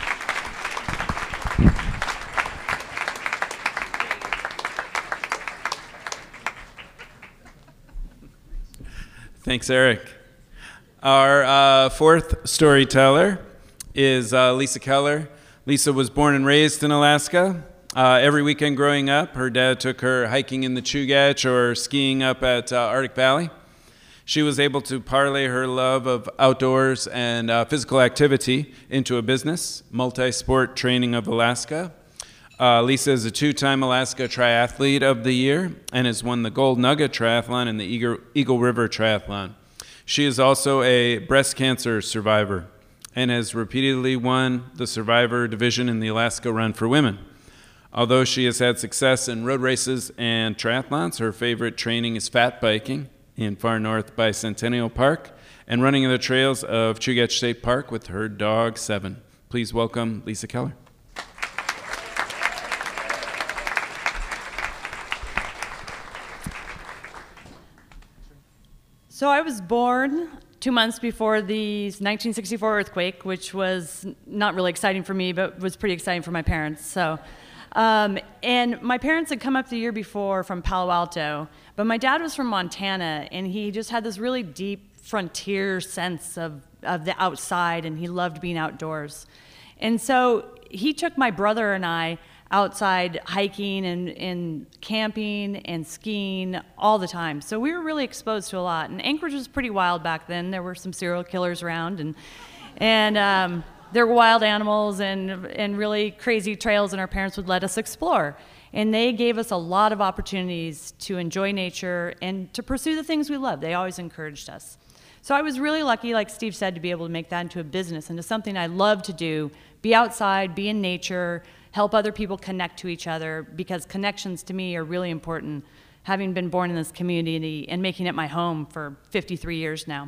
Thanks, Eric. Our uh, fourth storyteller is uh, Lisa Keller. Lisa was born and raised in Alaska. Uh, every weekend growing up, her dad took her hiking in the Chugach or skiing up at uh, Arctic Valley. She was able to parlay her love of outdoors and uh, physical activity into a business, Multi-Sport Training of Alaska. Uh, Lisa is a two-time Alaska Triathlete of the Year and has won the Gold Nugget Triathlon and the Eagle, Eagle River Triathlon. She is also a breast cancer survivor and has repeatedly won the Survivor Division in the Alaska Run for Women. Although she has had success in road races and triathlons, her favorite training is fat biking in Far North Bicentennial Park and running in the trails of Chugach State Park with her dog, Seven. Please welcome Lisa Keller. So I was born two months before the nineteen sixty-four earthquake, which was not really exciting for me, but was pretty exciting for my parents. So. Um, and my parents had come up the year before from Palo Alto, but my dad was from Montana, and he just had this really deep frontier sense of, of the outside, and he loved being outdoors. And so he took my brother and I outside hiking and, and camping and skiing all the time. So we were really exposed to a lot. And Anchorage was pretty wild back then. There were some serial killers around, and and um, there were wild animals and and really crazy trails, and our parents would let us explore. And they gave us a lot of opportunities to enjoy nature and to pursue the things we love. They always encouraged us. So I was really lucky, like Steve said, to be able to make that into a business, into something I love to do, be outside, be in nature, help other people connect to each other, because connections to me are really important, having been born in this community and making it my home for fifty-three years now.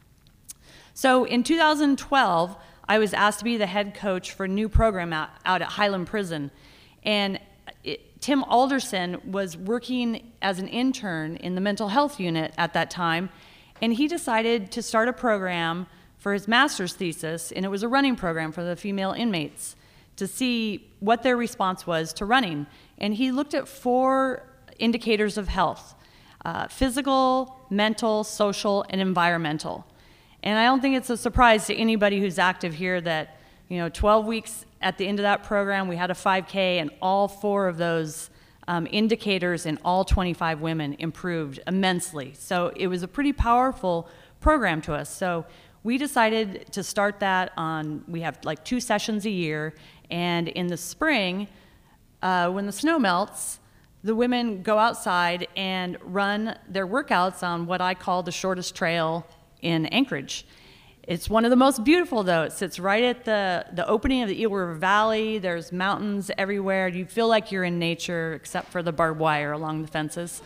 So in two thousand twelve, I was asked to be the head coach for a new program out, out at Highland Prison. And it, Tim Alderson was working as an intern in the mental health unit at that time, and he decided to start a program for his master's thesis, and it was a running program for the female inmates to see what their response was to running. And he looked at four indicators of health: uh, physical, mental, social, and environmental. And I don't think it's a surprise to anybody who's active here that, you know, twelve weeks at the end of that program, we had a five K, and all four of those um, indicators in all twenty-five women improved immensely. So it was a pretty powerful program to us. So we decided to start that on, we have like two sessions a year, and in the spring, uh, when the snow melts, the women go outside and run their workouts on what I call the shortest trail in Anchorage. It's one of the most beautiful, though. It sits right at the, the opening of the Eagle River Valley. There's mountains everywhere. You feel like you're in nature, except for the barbed wire along the fences.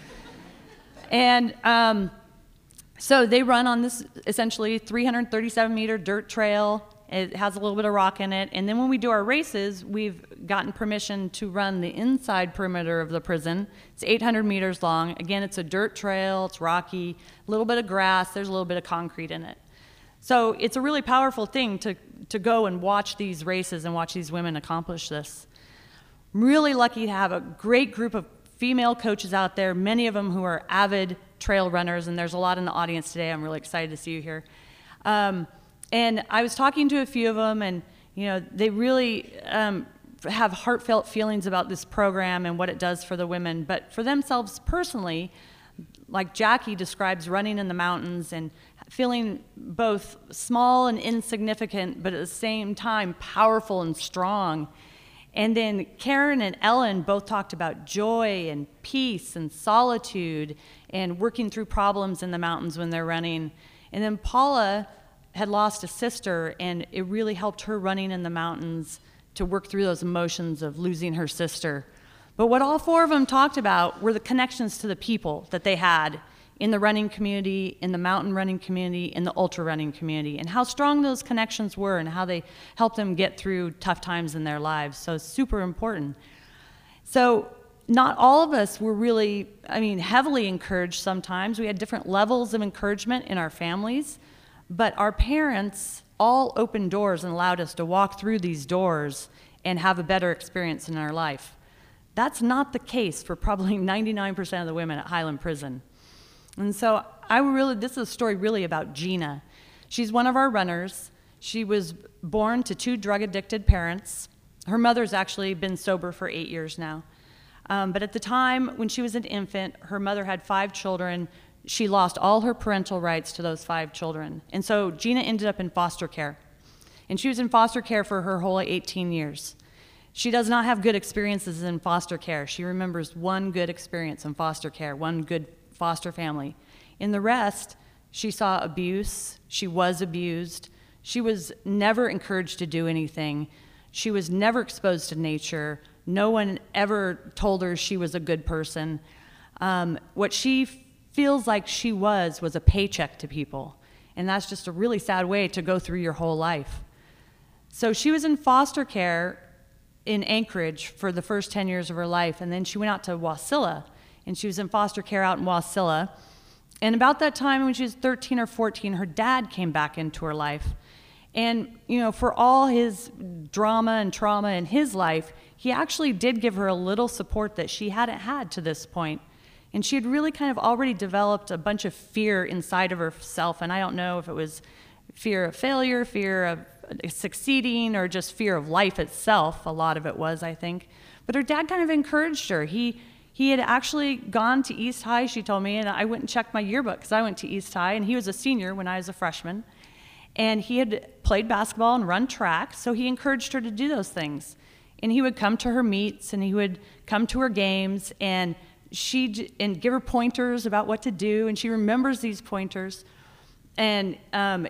And um, so they run on this essentially three hundred thirty-seven meter dirt trail. It has a little bit of rock in it. And then when we do our races, we've gotten permission to run the inside perimeter of the prison. It's eight hundred meters long. Again, it's a dirt trail, it's rocky, a little bit of grass, there's a little bit of concrete in it. So it's a really powerful thing to, to go and watch these races and watch these women accomplish this. I'm really lucky to have a great group of female coaches out there, many of them who are avid trail runners, and there's a lot in the audience today. I'm really excited to see you here. Um, and I was talking to a few of them, and you know, they really um, have heartfelt feelings about this program and what it does for the women, but for themselves personally, like Jackie describes running in the mountains and feeling both small and insignificant, but at the same time powerful and strong. And then Karen and Ellen both talked about joy and peace and solitude and working through problems in the mountains when they're running. And then Paula had lost a sister, and it really helped her running in the mountains to work through those emotions of losing her sister. But what all four of them talked about were the connections to the people that they had in the running community, in the mountain running community, in the ultra running community, and how strong those connections were and how they helped them get through tough times in their lives. So it's super important. So not all of us were really, I mean, heavily encouraged sometimes. We had different levels of encouragement in our families, but our parents all opened doors and allowed us to walk through these doors and have a better experience in our life. That's not the case for probably ninety-nine percent of the women at Highland Prison. And so I really, this is a story really about Gina. She's one of our runners. She was born to two drug-addicted parents. Her mother's actually been sober for eight years now. Um, but at the time when she was an infant, her mother had five children. She lost all her parental rights to those five children. And so Gina ended up in foster care. And she was in foster care for her whole eighteen years. She does not have good experiences in foster care. She remembers one good experience in foster care, one good foster family. In the rest, she saw abuse, she was abused, she was never encouraged to do anything, she was never exposed to nature, no one ever told her she was a good person. Um, what she feels like she was was a paycheck to people, and that's just a really sad way to go through your whole life. So she was in foster care in Anchorage for the first ten years of her life, and then she went out to Wasilla, and she was in foster care out in Wasilla. And about that time, when she was thirteen or fourteen, her dad came back into her life. And, you know, for all his drama and trauma in his life, he actually did give her a little support that she hadn't had to this point. And she had really kind of already developed a bunch of fear inside of herself, and I don't know if it was fear of failure, fear of succeeding, or just fear of life itself. A lot of it was, I think. But her dad kind of encouraged her. He He had actually gone to East High, she told me, and I went and checked my yearbook because I went to East High, and he was a senior when I was a freshman. And he had played basketball and run track, so he encouraged her to do those things. And he would come to her meets, and he would come to her games, and she'd and give her pointers about what to do, and she remembers these pointers. And um,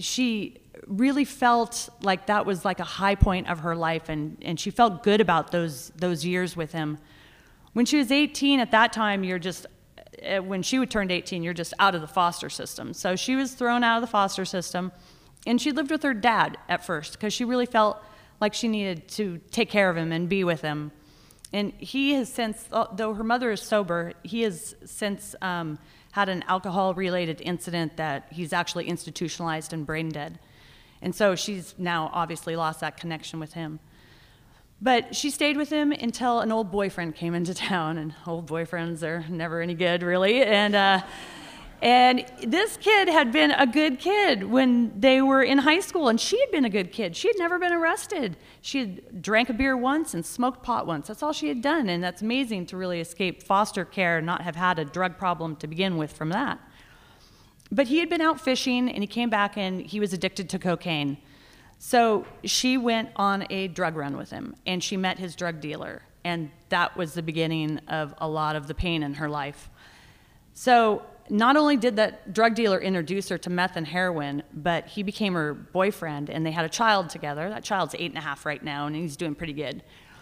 she really felt like that was like a high point of her life, and, and she felt good about those those years with him. When she was eighteen, at that time, you're just, when she would turn eighteen, you're just out of the foster system. So she was thrown out of the foster system, and she lived with her dad at first because she really felt like she needed to take care of him and be with him. And he has since, though her mother is sober, he has since um, had an alcohol-related incident that he's actually institutionalized and brain dead. And so she's now obviously lost that connection with him. But she stayed with him until an old boyfriend came into town, and old boyfriends are never any good, really. And uh, and this kid had been a good kid when they were in high school, and she had been a good kid. She had never been arrested. She had drank a beer once and smoked pot once. That's all she had done, and that's amazing to really escape foster care and not have had a drug problem to begin with from that. But he had been out fishing, and he came back, and he was addicted to cocaine. So she went on a drug run with him, and she met his drug dealer, and that was the beginning of a lot of the pain in her life. So not only did that drug dealer introduce her to meth and heroin, but he became her boyfriend, and they had a child together. That child's eight and a half right now, and he's doing pretty good.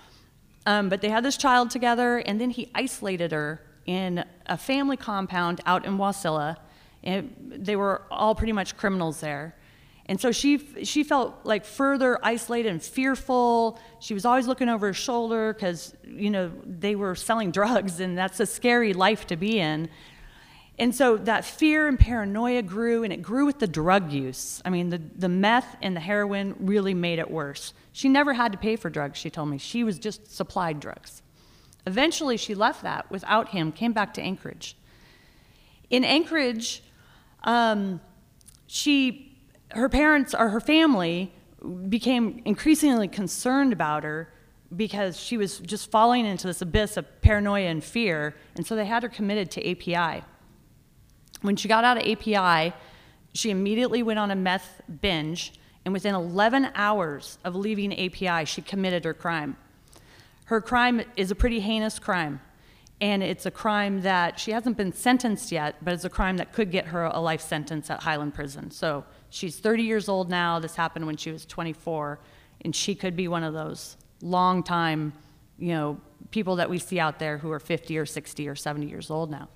Um, but they had this child together, and then he isolated her in a family compound out in Wasilla. And they were all pretty much criminals there. And so she, she felt like further isolated and fearful. She was always looking over her shoulder because, you know, they were selling drugs, and that's a scary life to be in. And so that fear and paranoia grew, and it grew with the drug use. I mean, the, the meth and the heroin really made it worse. She never had to pay for drugs, she told me. She was just supplied drugs. Eventually, she left that without him, came back to Anchorage. In Anchorage, um, she... her parents or her family became increasingly concerned about her because she was just falling into this abyss of paranoia and fear, and so they had her committed to A P I. When she got out of A P I, she immediately went on a meth binge, and within eleven hours of leaving A P I, she committed her crime. Her crime is a pretty heinous crime, and it's a crime that she hasn't been sentenced yet, but it's a crime that could get her a life sentence at Highland Prison. So she's thirty years old now. This happened when she was twenty-four, and she could be one of those long time, you know, people that we see out there who are fifty or sixty or seventy years old now.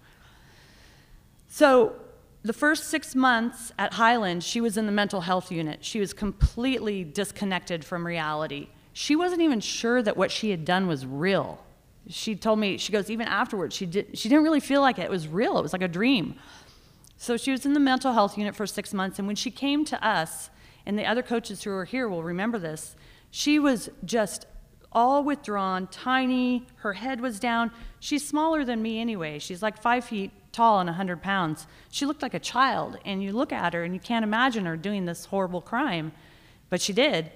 So the first six months at Highland, she was in the mental health unit. She was completely disconnected from reality. She wasn't even sure that what she had done was real. She told me, she goes, even afterwards, she, did, she didn't really feel like it was real. It was like a dream. So she was in the mental health unit for six months, and when she came to us, and the other coaches who are here will remember this, she was just all withdrawn, tiny, her head was down. She's smaller than me anyway. She's like five feet tall and one hundred pounds. She looked like a child, and you look at her and you can't imagine her doing this horrible crime, but she did.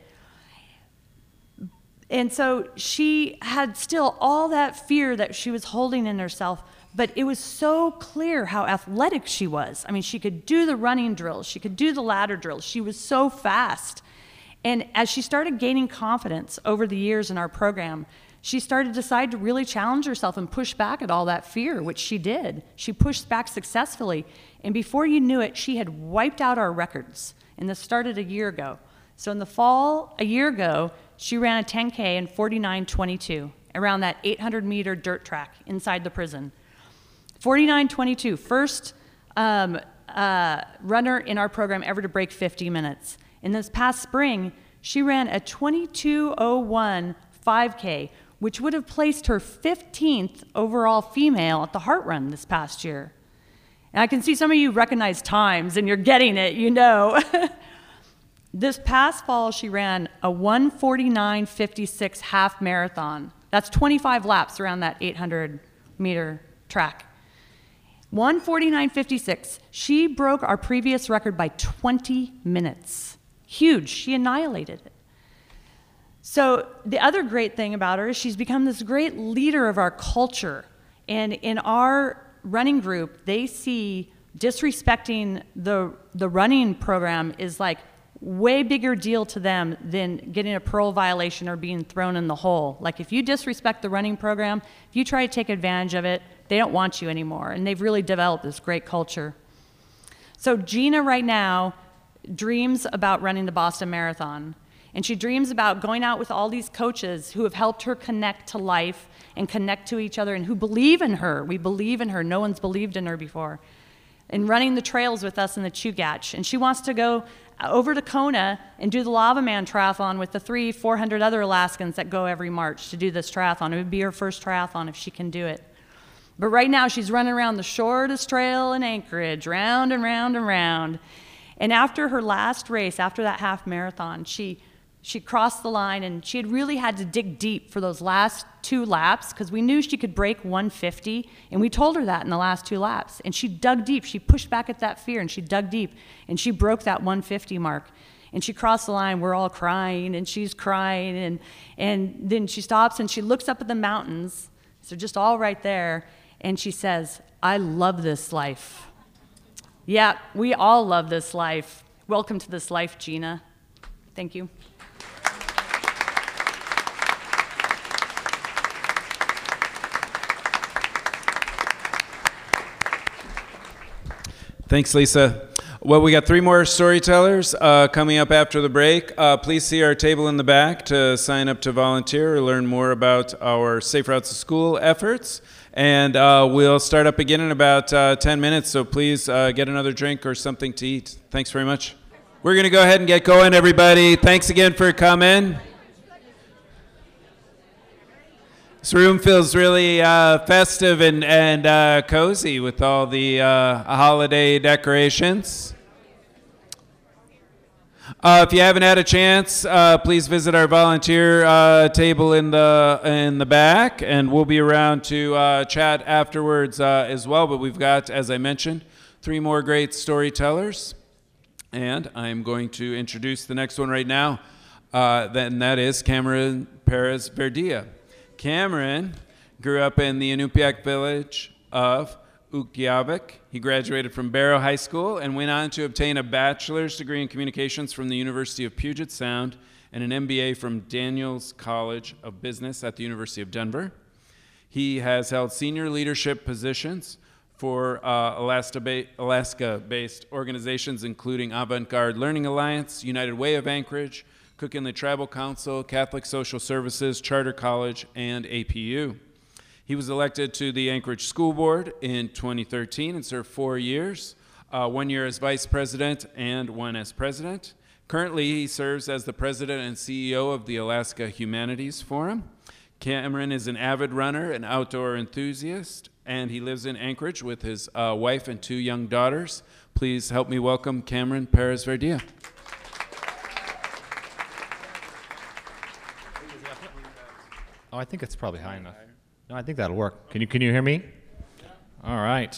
And so she had still all that fear that she was holding in herself, but it was so clear how athletic she was. I mean, she could do the running drills, she could do the ladder drills, she was so fast. And as she started gaining confidence over the years in our program, she started to decide to really challenge herself and push back at all that fear, which she did. She pushed back successfully, and before you knew it, she had wiped out our records, and this started a year ago. So in the fall, a year ago, she ran a ten K in forty-nine twenty-two, around that eight hundred meter dirt track inside the prison. forty-nine twenty-two, first um, uh, runner in our program ever to break fifty minutes. In this past spring, she ran a twenty-two oh one five K, which would have placed her fifteenth overall female at the Heart Run this past year. And I can see some of you recognize times, and you're getting it, you know. This past fall, she ran a one forty-nine fifty-six half marathon. That's twenty-five laps around that eight hundred meter track. one forty-nine fifty-six. She broke our previous record by twenty minutes. Huge. She annihilated it. So the other great thing about her is she's become this great leader of our culture. And in our running group, they see disrespecting the, the running program is like way bigger deal to them than getting a parole violation or being thrown in the hole. Like if you disrespect the running program, if you try to take advantage of it, they don't want you anymore. And they've really developed this great culture. So Gina right now dreams about running the Boston Marathon. And she dreams about going out with all these coaches who have helped her connect to life and connect to each other and who believe in her. We believe in her. No one's believed in her before. And running the trails with us in the Chugach. And she wants to go over to Kona and do the Lava Man triathlon with the three, four hundred other Alaskans that go every March to do this triathlon. It would be her first triathlon if she can do it. But right now she's running around the shortest trail in Anchorage, round and round and round. And after her last race, after that half marathon, she She crossed the line, and she had really had to dig deep for those last two laps because we knew she could break one fifty, and we told her that in the last two laps. And she dug deep. She pushed back at that fear, and she dug deep, and she broke that one fifty mark. And she crossed the line. We're all crying, and she's crying, and, and then she stops, and she looks up at the mountains. So just all right there, and she says, "I love this life." Yeah, we all love this life. Welcome to this life, Gina. Thank you. Thanks, Lisa. Well, we got three more storytellers uh, coming up after the break. Uh, please see our table in the back to sign up to volunteer or learn more about our Safe Routes to School efforts. And uh, we'll start up again in about uh, ten minutes, so please uh, get another drink or something to eat. Thanks very much. We're going to go ahead and get going, everybody. Thanks again for coming. This room feels really uh, festive and, and uh, cozy with all the uh, holiday decorations. Uh, if you haven't had a chance, uh, please visit our volunteer uh, table in the in the back, and we'll be around to uh, chat afterwards uh, as well. But we've got, as I mentioned, three more great storytellers, and I'm going to introduce the next one right now. Uh, and that is Cameron Perez Verdia. Cameron grew up in the Inupiaq village of Utqiagvik. He graduated from Barrow High School and went on to obtain a bachelor's degree in communications from the University of Puget Sound and an M B A from Daniels College of Business at the University of Denver. He has held senior leadership positions for uh, Alaska-based organizations including Avant-Garde Learning Alliance, United Way of Anchorage, Cook Inlet Tribal Council, Catholic Social Services, Charter College, and A P U. He was elected to the Anchorage School Board in twenty thirteen and served four years, uh, one year as vice president and one as president. Currently, he serves as the president and C E O of the Alaska Humanities Forum. Cameron is an avid runner and outdoor enthusiast, and he lives in Anchorage with his uh, wife and two young daughters. Please help me welcome Cameron Perez Verdia. Oh, I think it's probably high enough. No, I think that'll work. Can you, can you hear me? All right.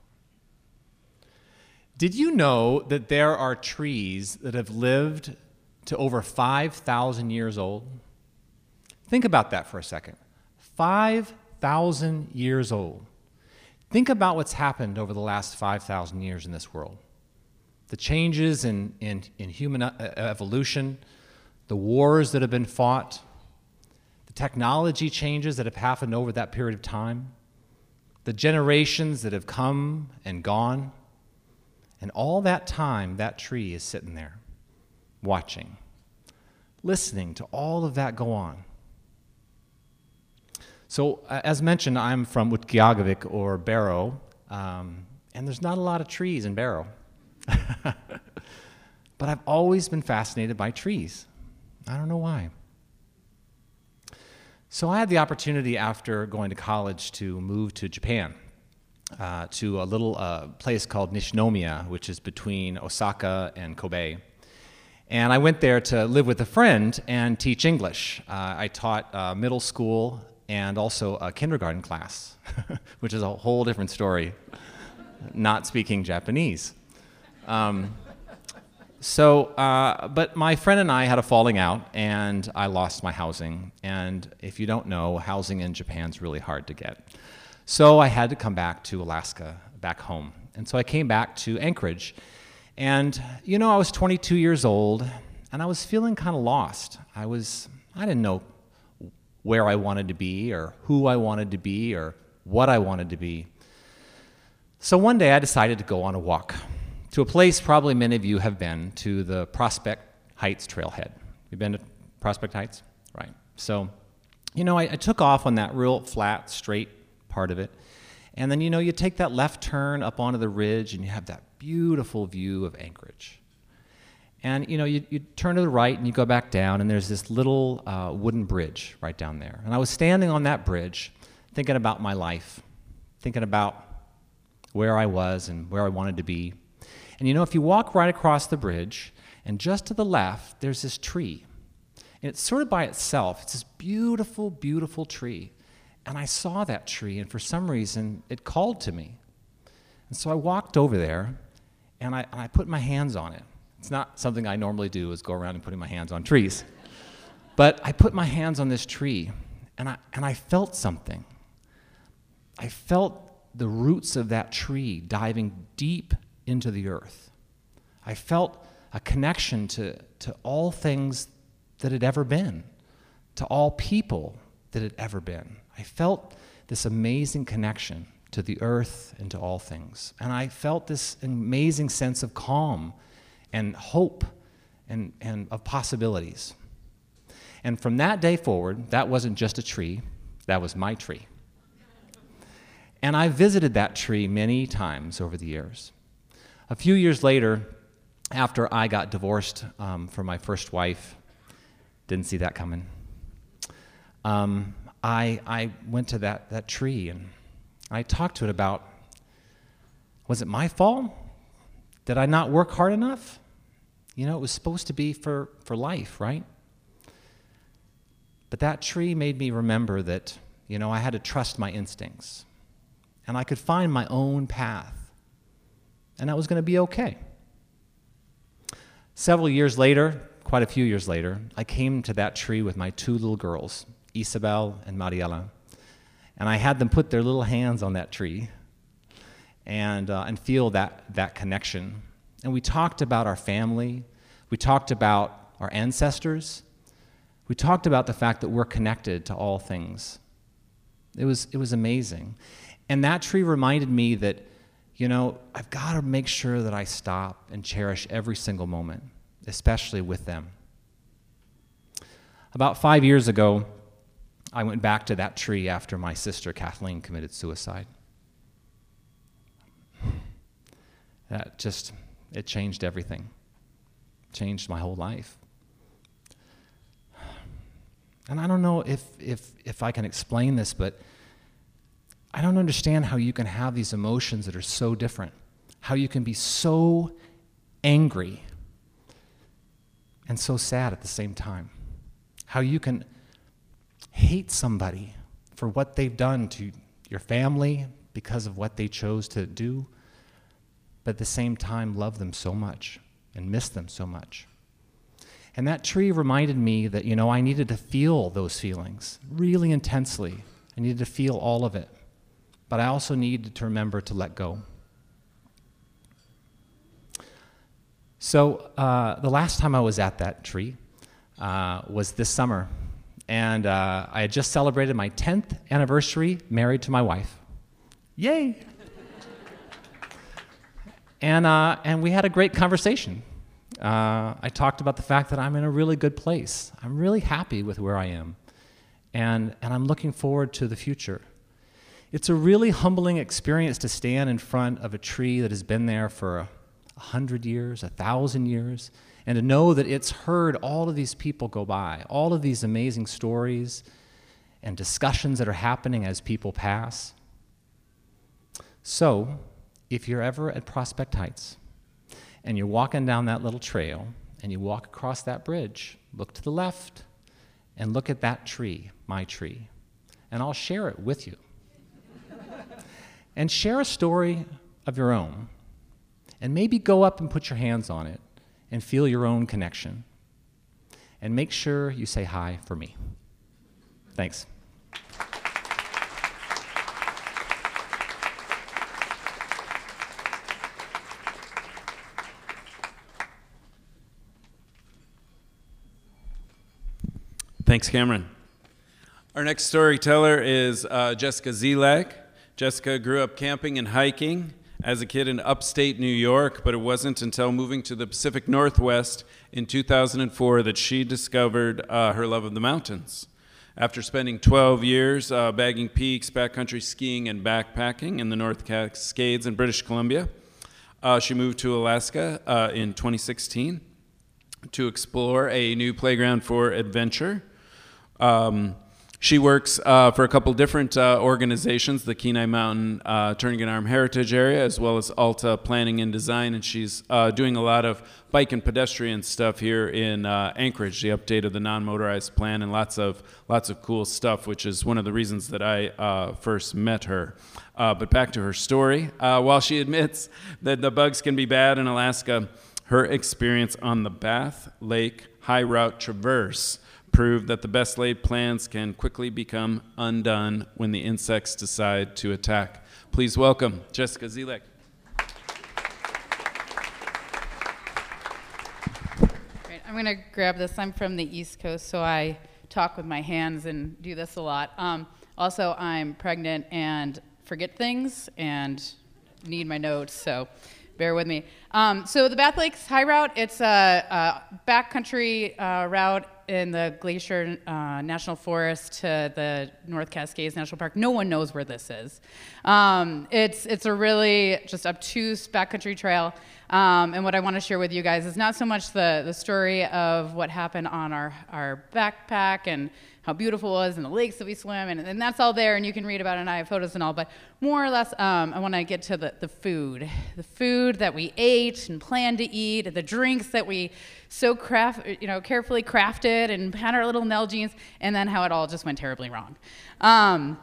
Did you know that there are trees that have lived to over five thousand years old? Think about that for a second. five thousand years old. Think about what's happened over the last five thousand years in this world. The changes in, in, in human evolution, the wars that have been fought, technology changes that have happened over that period of time, the generations that have come and gone, and all that time, that tree is sitting there, watching, listening to all of that go on. So, uh, as mentioned, I'm from Utqiagvik, or Barrow, um, and there's not a lot of trees in Barrow. But I've always been fascinated by trees. I don't know why. So I had the opportunity after going to college to move to Japan, uh, to a little uh, place called Nishinomiya, which is between Osaka and Kobe. And I went there to live with a friend and teach English. Uh, I taught uh, middle school and also a kindergarten class, which is a whole different story, not speaking Japanese. Um, So, uh, but my friend and I had a falling out, and I lost my housing. And if you don't know, housing in Japan's really hard to get. So I had to come back to Alaska, back home. And so I came back to Anchorage. And, you know, I was twenty-two years old, and I was feeling kind of lost. I was, I didn't know where I wanted to be, or who I wanted to be, or what I wanted to be. So one day I decided to go on a walk to a place probably many of you have been, to the Prospect Heights Trailhead. You've been to Prospect Heights? Right. So, you know, I, I took off on that real flat, straight part of it. And then, you know, you take that left turn up onto the ridge, and you have that beautiful view of Anchorage. And, you know, you, you turn to the right, and you go back down, and there's this little uh, wooden bridge right down there. And I was standing on that bridge thinking about my life, thinking about where I was and where I wanted to be. And you know, if you walk right across the bridge, and just to the left, there's this tree. And it's sort of by itself. It's this beautiful, beautiful tree. And I saw that tree, and for some reason, it called to me. And so I walked over there, and I, and I put my hands on it. It's not something I normally do, is go around and putting my hands on trees. But I put my hands on this tree, and I, and I felt something. I felt the roots of that tree diving deep into the earth. I felt a connection to, to all things that had ever been, to all people that had ever been. I felt this amazing connection to the earth and to all things. And I felt this amazing sense of calm and hope and, and of possibilities. And from that day forward, that wasn't just a tree, that was my tree. And I visited that tree many times over the years. A few years later, after I got divorced um, from my first wife, didn't see that coming, um, I, I went to that, that tree and I talked to it about, was it my fault? Did I not work hard enough? You know, it was supposed to be for, for life, right? But that tree made me remember that, you know, I had to trust my instincts. And I could find my own path. And that was going to be okay. Several years later, quite a few years later, I came to that tree with my two little girls, Isabel and Mariela. And I had them put their little hands on that tree and, uh, and feel that, that connection. And we talked about our family. We talked about our ancestors. We talked about the fact that we're connected to all things. It was, it was amazing. And that tree reminded me that, you know, I've got to make sure that I stop and cherish every single moment, especially with them. About five years ago, I went back to that tree after my sister Kathleen committed suicide. That just, it changed everything. Changed my whole life. And I don't know if, if, if I can explain this, but I don't understand how you can have these emotions that are so different. How you can be so angry and so sad at the same time. How you can hate somebody for what they've done to your family because of what they chose to do, but at the same time love them so much and miss them so much. And that tree reminded me that, you know, I needed to feel those feelings really intensely. I needed to feel all of it. But I also needed to remember to let go. So uh, the last time I was at that tree uh, was this summer. And uh, I had just celebrated my tenth anniversary married to my wife. Yay! and, uh, and we had a great conversation. Uh, I talked about the fact that I'm in a really good place. I'm really happy with where I am. And, and I'm looking forward to the future. It's a really humbling experience to stand in front of a tree that has been there for a, a hundred years, a thousand years, and to know that it's heard all of these people go by, all of these amazing stories and discussions that are happening as people pass. So, if you're ever at Prospect Heights, and you're walking down that little trail, and you walk across that bridge, look to the left, and look at that tree, my tree, and I'll share it with you. And share a story of your own, and maybe go up and put your hands on it and feel your own connection. And make sure you say hi for me. Thanks. Thanks, Cameron. Our next storyteller is uh, Jessica Zelak. Jessica grew up camping and hiking as a kid in upstate New York, but it wasn't until moving to the Pacific Northwest in two thousand four that she discovered uh, her love of the mountains. After spending twelve years uh, bagging peaks, backcountry skiing, and backpacking in the North Cascades in British Columbia, uh, she moved to Alaska uh, in twenty sixteen to explore a new playground for adventure. Um, She works uh, for a couple different uh, organizations, the Kenai Mountain uh, Turning an Arm Heritage Area, as well as Alta Planning and Design, and she's uh, doing a lot of bike and pedestrian stuff here in uh, Anchorage, the update of the non-motorized plan, and lots of lots of cool stuff, which is one of the reasons that I uh, first met her. Uh, but back to her story. Uh, while she admits that the bugs can be bad in Alaska, her experience on the Bath Lake High Route Traverse proved that the best laid plans can quickly become undone when the insects decide to attack. Please welcome Jessica Zelak. Great. I'm going to grab this. I'm from the East Coast, so I talk with my hands and do this a lot. Um, also, I'm pregnant and forget things and need my notes, so bear with me. Um, so the Bath Lakes High Route, it's a, a backcountry uh, route in the Glacier uh, National Forest to the North Cascades National Park. No one knows where this is. Um, it's, it's a really just obtuse backcountry trail. Um, and what I want to share with you guys is not so much the, the story of what happened on our, our backpack and how beautiful it was and the lakes that we swim, and, and that's all there, and you can read about it, and I have photos and all, but more or less, um, I want to get to the, the food. The food that we ate and planned to eat, the drinks that we so craft, you know, carefully crafted and had our little Nalgene's, and then how it all just went terribly wrong. Um,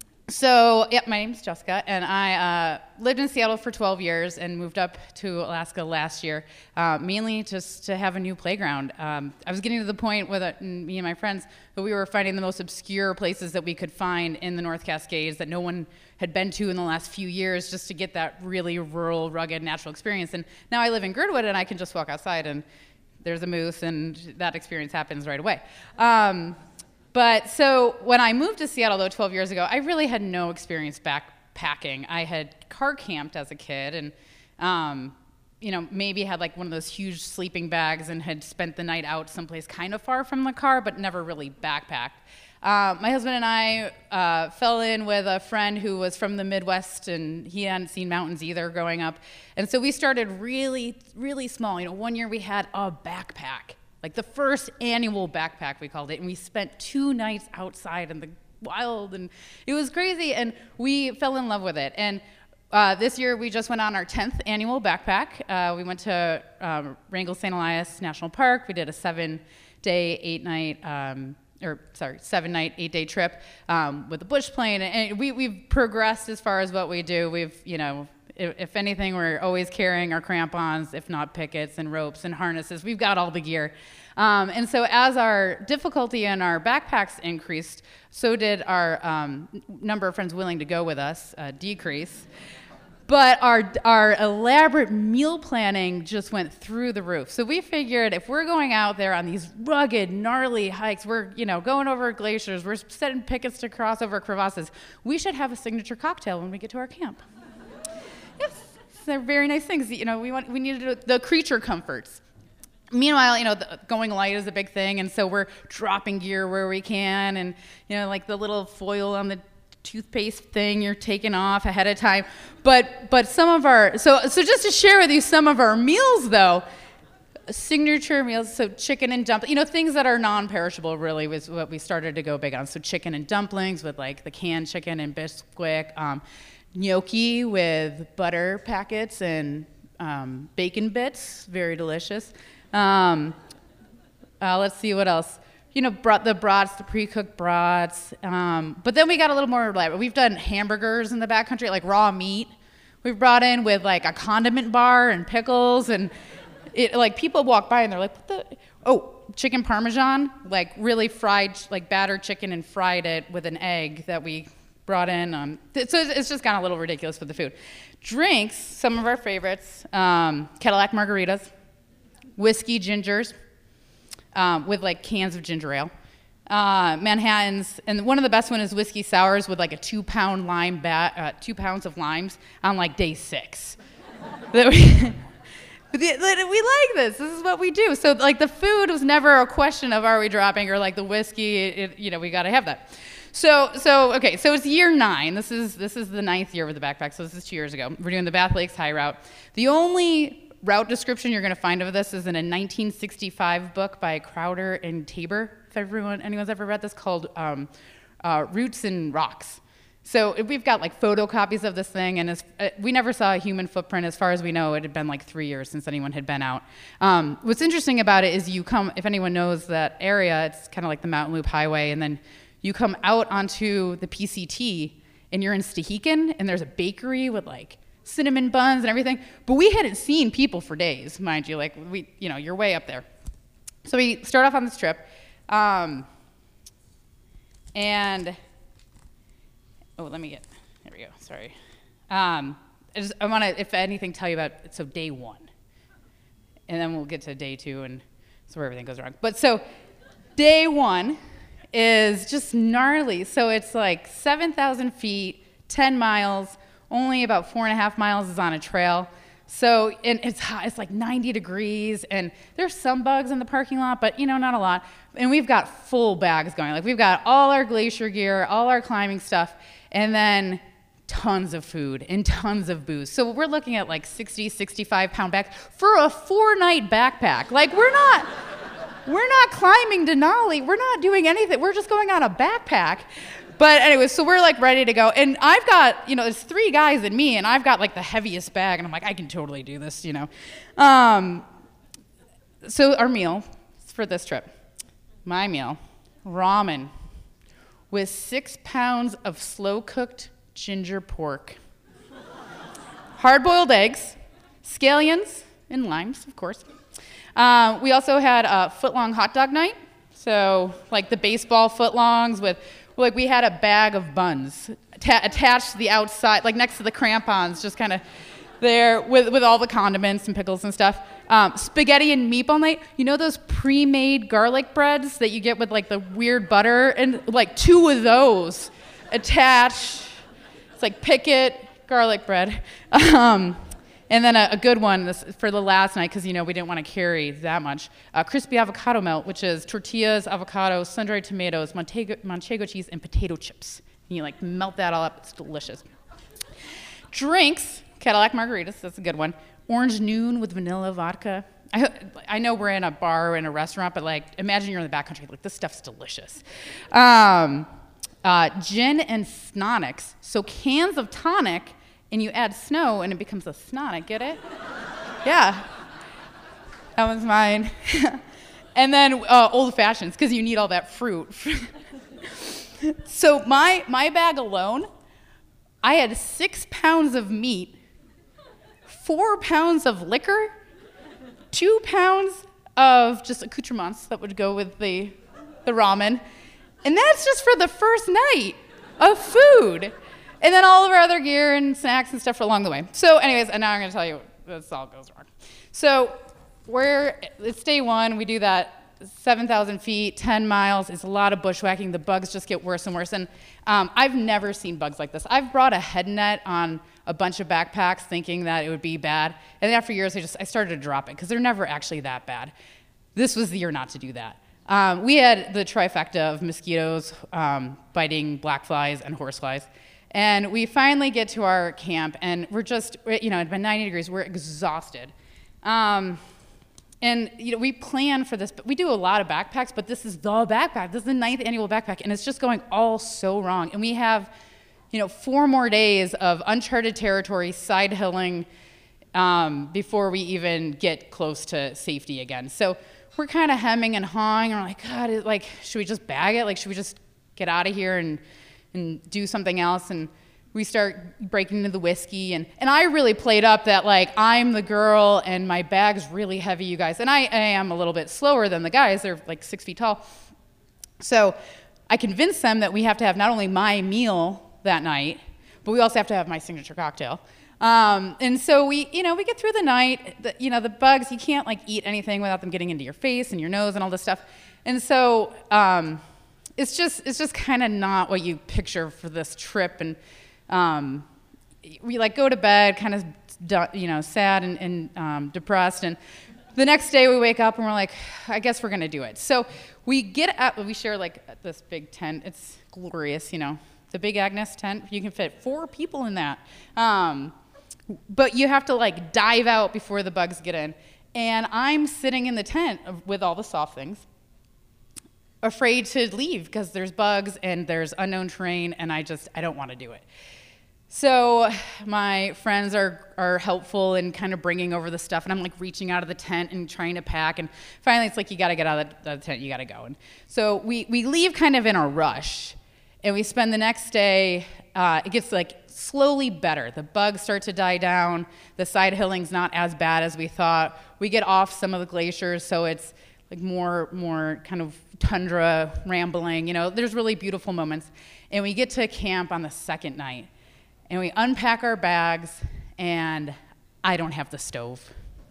So, yeah, my name's Jessica, and I uh, lived in Seattle for twelve years and moved up to Alaska last year, uh, mainly just to have a new playground. Um, I was getting to the point with it, and me and my friends that we were finding the most obscure places that we could find in the North Cascades that no one had been to in the last few years, just to get that really rural, rugged, natural experience. And now I live in Girdwood, and I can just walk outside, and there's a moose, and that experience happens right away. Um, But so when I moved to Seattle, though, twelve years ago, I really had no experience backpacking. I had car camped as a kid and, um, you know, maybe had like one of those huge sleeping bags and had spent the night out someplace kind of far from the car, but never really backpacked. Uh, my husband and I uh, fell in with a friend who was from the Midwest, and he hadn't seen mountains either growing up. And so we started really, really small. You know, one year we had a backpack. Like the first annual backpack, we called it, and we spent two nights outside in the wild, and it was crazy, and we fell in love with it. And uh, this year, we just went on our tenth annual backpack. Uh, we went to um, Wrangell Saint Elias National Park. We did a seven-day, eight-night, um, or sorry, seven-night, eight-day trip um, with a bush plane, and we, we've progressed as far as what we do. We've, you know, if anything, we're always carrying our crampons, if not pickets and ropes and harnesses. We've got all the gear. Um, and so as our difficulty in our backpacks increased, so did our um, number of friends willing to go with us uh, decrease. But our, our elaborate meal planning just went through the roof. So we figured if we're going out there on these rugged, gnarly hikes, we're you know going over glaciers, we're setting pickets to cross over crevasses, we should have a signature cocktail when we get to our camp. Yes, they're very nice things. You know, we want we needed the creature comforts. Meanwhile, you know, the, going light is a big thing, and so we're dropping gear where we can, and you know, like the little foil on the toothpaste thing you're taking off ahead of time. But but some of our so so just to share with you some of our meals though. Signature meals, so chicken and dumplings, you know, things that are non-perishable really was what we started to go big on. So chicken and dumplings with like the canned chicken and Bisquick, um, gnocchi with butter packets and um, bacon bits, very delicious. Um, uh, let's see what else. You know, brought the brats, the pre-cooked brats. Um, but then we got a little more elaborate. We've done hamburgers in the backcountry, like raw meat. We've brought in with like a condiment bar and pickles, and it, like people walk by and they're like, what the? Oh, chicken parmesan, like really fried, like battered chicken and fried it with an egg that we brought in. Um, th- so it's just gotten a little ridiculous with the food. Drinks, some of our favorites, um, Cadillac margaritas, whiskey gingers, um, with like cans of ginger ale, uh, Manhattans, and one of the best one is whiskey sours with like a two pound lime bat, uh, two pounds of limes on like day six. that we, we like this. This is what we do. So like the food was never a question of are we dropping, or like the whiskey, it, you know, we got to have that. So, so okay, so it's year nine. This is this is the ninth year with the backpack, so this is two years ago. We're doing the Bath Lakes High Route. The only route description you're going to find of this is in a nineteen sixty-five book by Crowder and Tabor, if everyone, anyone's ever read this, called um, uh, Roots and Rocks. So we've got like photocopies of this thing, and as, uh, we never saw a human footprint. As far as we know, it had been like three years since anyone had been out. Um, what's interesting about it is you come, if anyone knows that area, it's kind of like the Mountain Loop Highway, and then you come out onto the P C T, and you're in Stehekin, and there's a bakery with like cinnamon buns and everything. But we hadn't seen people for days, mind you. Like we, you know, you're way up there. So we start off on this trip, um, and oh, let me get. There we go. Sorry. Um, I just I want to, if anything, tell you about so day one, and then we'll get to day two and so where everything goes wrong. But so day one is just gnarly. So it's like seven thousand feet, ten miles, only about four and a half miles is on a trail. So, and it's hot, it's like ninety degrees, and there's some bugs in the parking lot, but you know, not a lot. And we've got full bags going. Like we've got all our glacier gear, all our climbing stuff, and then tons of food and tons of booze. So we're looking at like sixty, sixty-five pound back for a four night backpack. Like we're not, we're not climbing Denali. We're not doing anything. We're just going on a backpack. But anyway, so we're like ready to go. And I've got, you know, there's three guys and me, and I've got like the heaviest bag, and I'm like, I can totally do this, you know. Um, so our meal for this trip, my meal, ramen with six pounds of slow-cooked ginger pork, hard-boiled eggs, scallions, and limes, of course. Uh, we also had a foot-long hot dog night, so like the baseball foot-longs with, like we had a bag of buns ta- attached to the outside, like next to the crampons, just kind of there with, with all the condiments and pickles and stuff. Um, spaghetti and meatball night. You know those pre-made garlic breads that you get with like the weird butter? And like two of those attached. It's like picket garlic bread. Um, and then a, a good one this, for the last night, because you know we didn't want to carry that much. Uh, crispy avocado melt, which is tortillas, avocado, sun-dried tomatoes, Montego, manchego cheese, and potato chips. And you like melt that all up. It's delicious. Drinks, Cadillac margaritas. That's a good one. Orange Noon with vanilla vodka. I, I know we're in a bar or in a restaurant, but like imagine you're in the backcountry. Like this stuff's delicious. Um, uh, gin and Snonics. So cans of tonic, and you add snow, and it becomes a Snonic. Get it? Yeah. That one's mine. And then uh, old fashions, because you need all that fruit. So my my bag alone, I had six pounds of meat, four pounds of liquor, two pounds of just accoutrements that would go with the, the ramen. And that's just for the first night of food. And then all of our other gear and snacks and stuff along the way. So anyways, and now I'm gonna tell you this all goes wrong. So we're, it's day one, we do that seven thousand feet, ten miles. It's a lot of bushwhacking. The bugs just get worse and worse. And um, I've never seen bugs like this. I've brought a head net on a bunch of backpacks thinking that it would be bad. And then after years, I just I started to drop it because they're never actually that bad. This was the year not to do that. Um, we had the trifecta of mosquitoes, um, biting black flies, and horse flies. And we finally get to our camp, and we're just, you know, it's been ninety degrees. We're exhausted. Um, and, you know, we plan for this, but we do a lot of backpacks, but this is the backpack. This is the ninth annual backpack, and it's just going all so wrong. And we have, you know, four more days of uncharted territory, side hilling, um, before we even get close to safety again. So we're kind of hemming and hawing, and we're like, God, it, like, should we just bag it? Like, should we just get out of here and, and do something else? And we start breaking into the whiskey, and, and I really played up that, like, I'm the girl, and my bag's really heavy, you guys. And I, I am a little bit slower than the guys. They're, like, six feet tall. So I convinced them that we have to have not only my meal that night, but we also have to have my signature cocktail. Um, and so we, you know, we get through the night. The, you know, the bugs, you can't, like, eat anything without them getting into your face and your nose and all this stuff. And so um, it's just, it's just kind of not what you picture for this trip. And um, we, like, go to bed kind of, you know, sad and, and um, depressed. And the next day we wake up and we're like, I guess we're going to do it. So we get up, we share, like, this big tent. It's glorious, you know. The Big Agnes tent, you can fit four people in that. Um, but you have to, like, dive out before the bugs get in. And I'm sitting in the tent with all the soft things, afraid to leave because there's bugs and there's unknown terrain, and I just, I don't want to do it. So my friends are, are helpful in kind of bringing over the stuff, and I'm, like, reaching out of the tent and trying to pack, and finally it's like, you got to get out of the, the tent, you got to go. And so we, we leave kind of in a rush. And we spend the next day, uh, it gets, like, slowly better. The bugs start to die down. The side hilling's not as bad as we thought. We get off some of the glaciers, so it's, like, more, more kind of tundra rambling. You know, there's really beautiful moments. And we get to camp on the second night. And we unpack our bags, and I don't have the stove.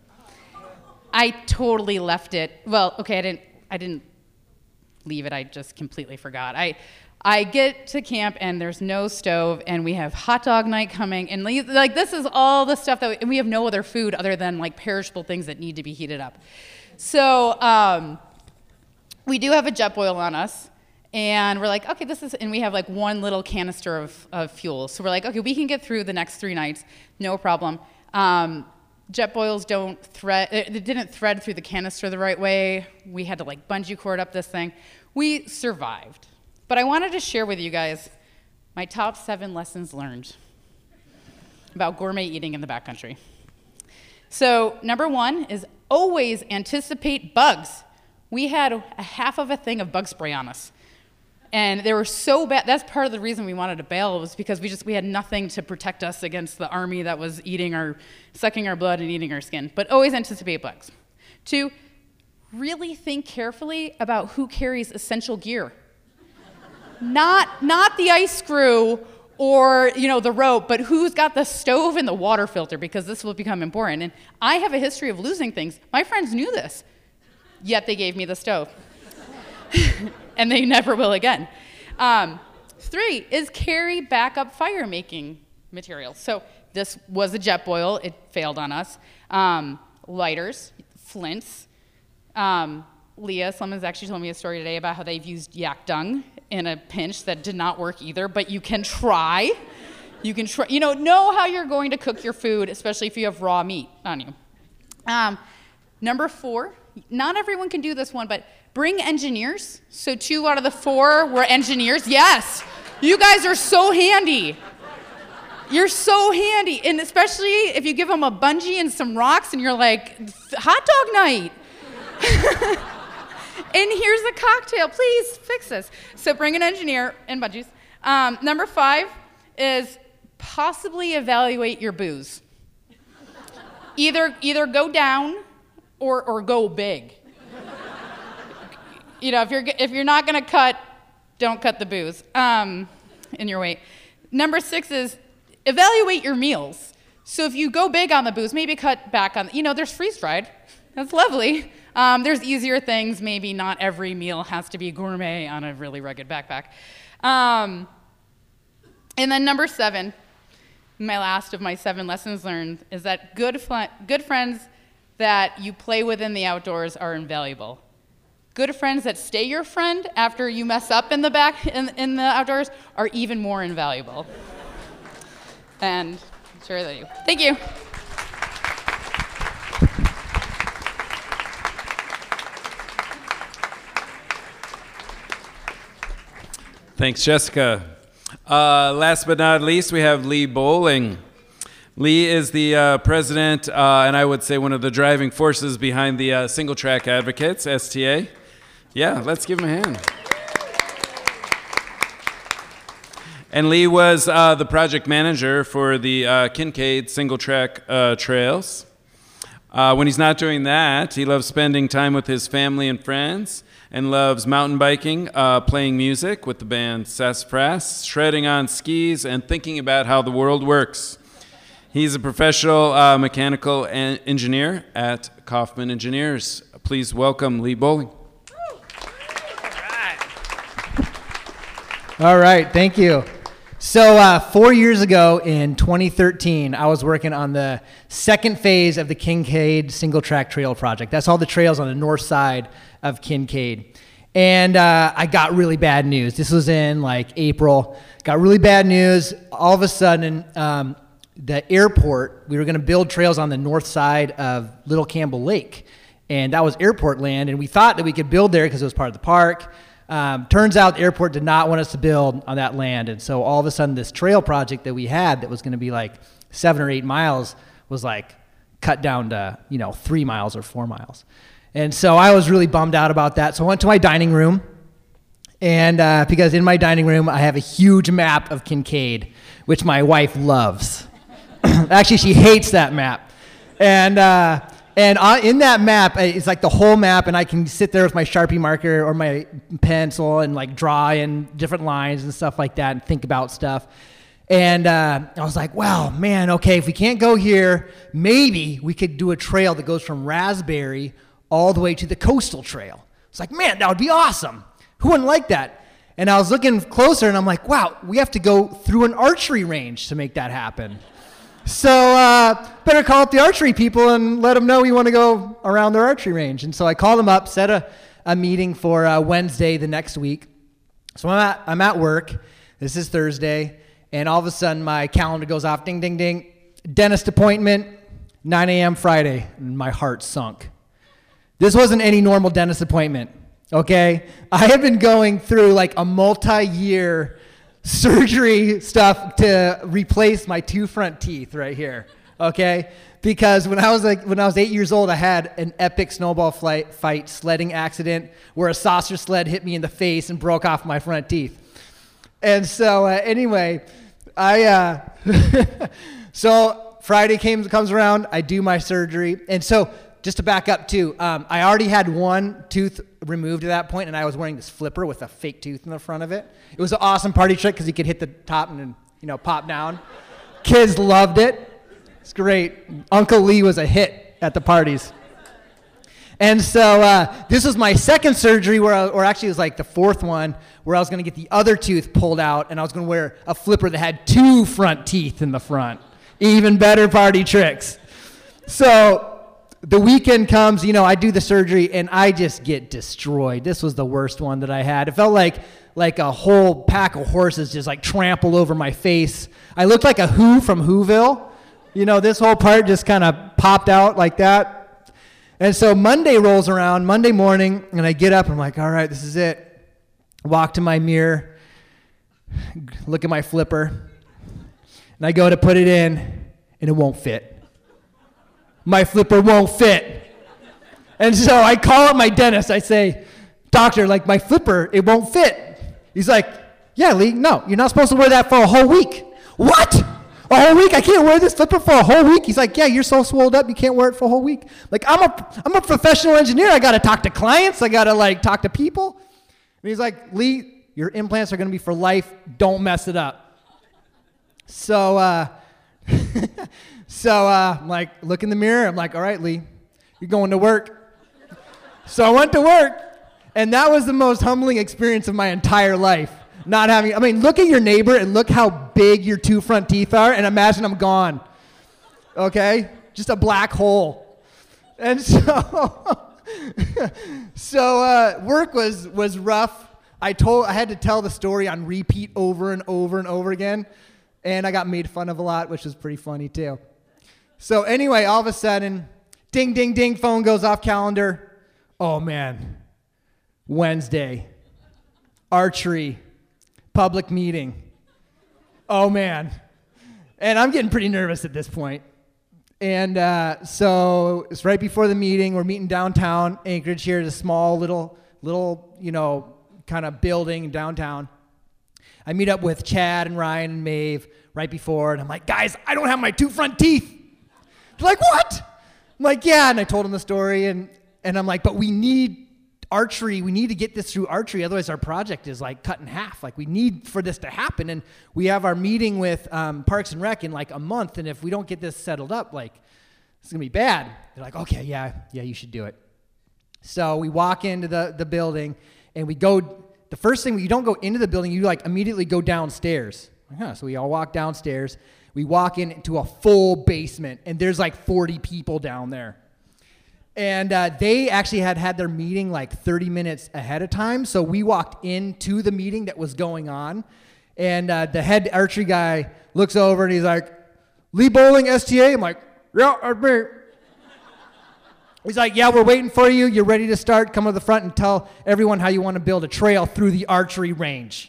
I totally left it. Well, okay, I didn't, I didn't leave it. I just completely forgot. I... I get to camp, and there's no stove, and we have hot dog night coming, and, like, this is all the stuff that we, and we have no other food other than, like, perishable things that need to be heated up. So um, we do have a jet boil on us, And we're like, okay, this is, and we have like one little canister of, of fuel. So we're like, okay, we can get through the next three nights, no problem. Um, jet boils don't thread, it didn't thread through the canister the right way. We had to like bungee cord up this thing. We survived. But I wanted to share with you guys my top seven lessons learned about gourmet eating in the backcountry. So number one is always anticipate bugs. We had a half of a thing of bug spray on us. And they were so bad. That's part of the reason we wanted to bail, was because we just we had nothing to protect us against the army that was eating our, sucking our blood and eating our skin. But always anticipate bugs. Two, really think carefully about who carries essential gear. Not not the ice screw or you know the rope, but who's got the stove and the water filter, because this will become important. And I have a history of losing things. My friends knew this, yet they gave me the stove. And they never will again. Um, three is carry backup fire making materials. So this was a jet boil. It failed on us. Um, lighters, flints. Um, Leah, someone's actually told me a story today about how they've used yak dung in a pinch that did not work either, but you can try. You can try, you know, know how you're going to cook your food, especially if you have raw meat on you. Um, number four, not everyone can do this one, but bring engineers. So two out of the four were engineers. Yes, you guys are so handy. You're so handy, and especially if you give them a bungee and some rocks and you're like, hot dog night. And here's a cocktail, please fix this. So bring an engineer and bungees. Um, number five is possibly evaluate your booze. Either, either go down or, or go big. You know, if you're if you're not going to cut, don't cut the booze um, in your weight. Number six is evaluate your meals. So if you go big on the booze, maybe cut back on. You know, there's freeze dried. That's lovely. Um, there's easier things. Maybe not every meal has to be gourmet on a really rugged backpack. Um, and then number seven, my last of my seven lessons learned, is that good fl- good friends that you play with in the outdoors are invaluable. Good friends that stay your friend after you mess up in the back in, in the outdoors are even more invaluable. And sure they do. Thank you. Thanks, Jessica. Uh, last but not least, we have Lee Bowling. Lee is the uh, president, uh, and I would say one of the driving forces behind the uh, Single Track Advocates, S T A. Yeah, let's give him a hand. And Lee was uh, the project manager for the uh, Kincaid Single Track uh, Trails. Uh, when he's not doing that, he loves spending time with his family and friends, and loves mountain biking, uh, playing music with the band Sassafras, shredding on skis, and thinking about how the world works. He's a professional uh, mechanical en- engineer at Kaufman Engineers. Please welcome Lee Bowling. All right, thank you. So uh, four years ago in twenty thirteen, I was working on the second phase of the Kincaid Single Track Trail project. That's all the trails on the north side of Kincaid. And uh, I got really bad news. This was in like April. Got really bad news. All of a sudden, um, the airport, we were going to build trails on the north side of Little Campbell Lake. And that was airport land. And we thought that we could build there because it was part of the park. Um, turns out the airport did not want us to build on that land. And so all of a sudden this trail project that we had that was going to be like seven or eight miles was like cut down to, you know, three miles or four miles. And so I was really bummed out about that. So I went to my dining room, and uh, because in my dining room I have a huge map of Kincaid, which my wife loves. Actually, she hates that map. And uh, and on, in that map, it's like the whole map, and I can sit there with my Sharpie marker or my pencil and like draw in different lines and stuff like that and think about stuff. And uh, I was like, well, man, okay, if we can't go here, maybe we could do a trail that goes from Raspberry all the way to the Coastal Trail. It's like, man, that would be awesome. Who wouldn't like that? And I was looking closer, and I'm like, wow, we have to go through an archery range to make that happen. So uh, better call up the archery people and let them know we want to go around their archery range. And so I called them up, set a, a meeting for uh, Wednesday the next week. So I'm at, I'm at work. This is Thursday. And all of a sudden, my calendar goes off. Ding, ding, ding. Dentist appointment, nine a.m. Friday. And my heart sunk. This wasn't any normal dentist appointment, okay? I have been going through like a multi-year surgery stuff to replace my two front teeth right here, okay? Because when I was like when I was eight years old, I had an epic snowball flight, fight sledding accident where a saucer sled hit me in the face and broke off my front teeth. And so uh, anyway, I uh, so Friday came comes around, I do my surgery, and so. Just to back up too, um, I already had one tooth removed at that point, and I was wearing this flipper with a fake tooth in the front of it. It was an awesome party trick because you could hit the top and then, you know, pop down. Kids loved it. It's great. Uncle Lee was a hit at the parties. And so uh, this was my second surgery, where, I, or actually it was like the fourth one, where I was going to get the other tooth pulled out, and I was going to wear a flipper that had two front teeth in the front. Even better party tricks. So the weekend comes, you know, I do the surgery, and I just get destroyed. This was the worst one that I had. It felt like like a whole pack of horses just like trampled over my face. I looked like a Who from Whoville. You know, this whole part just kind of popped out like that. And so Monday rolls around, Monday morning, and I get up, and I'm like, all right, this is it. Walk to my mirror, look at my flipper, and I go to put it in, and it won't fit. My flipper won't fit. And so I call up my dentist. I say, doctor, like my flipper, it won't fit. He's like, yeah, Lee, no, you're not supposed to wear that for a whole week. What? A whole week? I can't wear this flipper for a whole week? He's like, yeah, you're so swelled up, you can't wear it for a whole week. Like, I'm a, I'm a professional engineer. I got to talk to clients. I got to like talk to people. And he's like, Lee, your implants are going to be for life. Don't mess it up. So, uh, So uh, I'm like, look in the mirror. I'm like, all right, Lee, you're going to work. So I went to work, and that was the most humbling experience of my entire life. Not having, I mean, look at your neighbor and look how big your two front teeth are, and imagine I'm gone. Okay? Just a black hole. And so, so uh, work was was rough. I told, I had to tell the story on repeat over and over and over again, and I got made fun of a lot, which was pretty funny too. So anyway, all of a sudden, ding, ding, ding, phone goes off calendar. Oh man, Wednesday, archery, public meeting. Oh man. And I'm getting pretty nervous at this point. And uh, so it's right before the meeting. We're meeting downtown Anchorage here at a small little, little, you know, kind of building downtown. I meet up with Chad and Ryan and Maeve right before, and I'm like, guys, I don't have my two front teeth. They're like, what? I'm like, yeah, and I told them the story, and, and I'm like, but we need archery. We need to get this through archery, otherwise our project is like cut in half. Like, we need for this to happen, and we have our meeting with um, Parks and Rec in like a month, and if we don't get this settled up, like, it's gonna be bad. They're like, okay, yeah, yeah, you should do it. So we walk into the, the building, and we go, the first thing, you don't go into the building, you like immediately go downstairs. Huh, so we all walk downstairs. We walk into a full basement, and there's like forty people down there. And uh, they actually had had their meeting like thirty minutes ahead of time, so we walked into the meeting that was going on, and uh, the head archery guy looks over, and he's like, Lee Bowling, S T A? I'm like, yeah, that's me. He's like, yeah, we're waiting for you. You're ready to start. Come to the front and tell everyone how you want to build a trail through the archery range.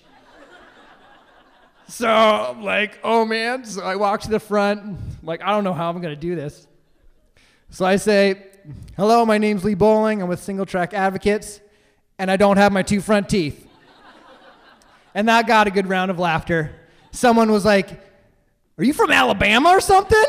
So I'm like, oh man. So I walk to the front. I'm like, I don't know how I'm going to do this. So I say, hello, my name's Lee Bowling. I'm with Single Track Advocates, and I don't have my two front teeth. And that got a good round of laughter. Someone was like, are you from Alabama or something?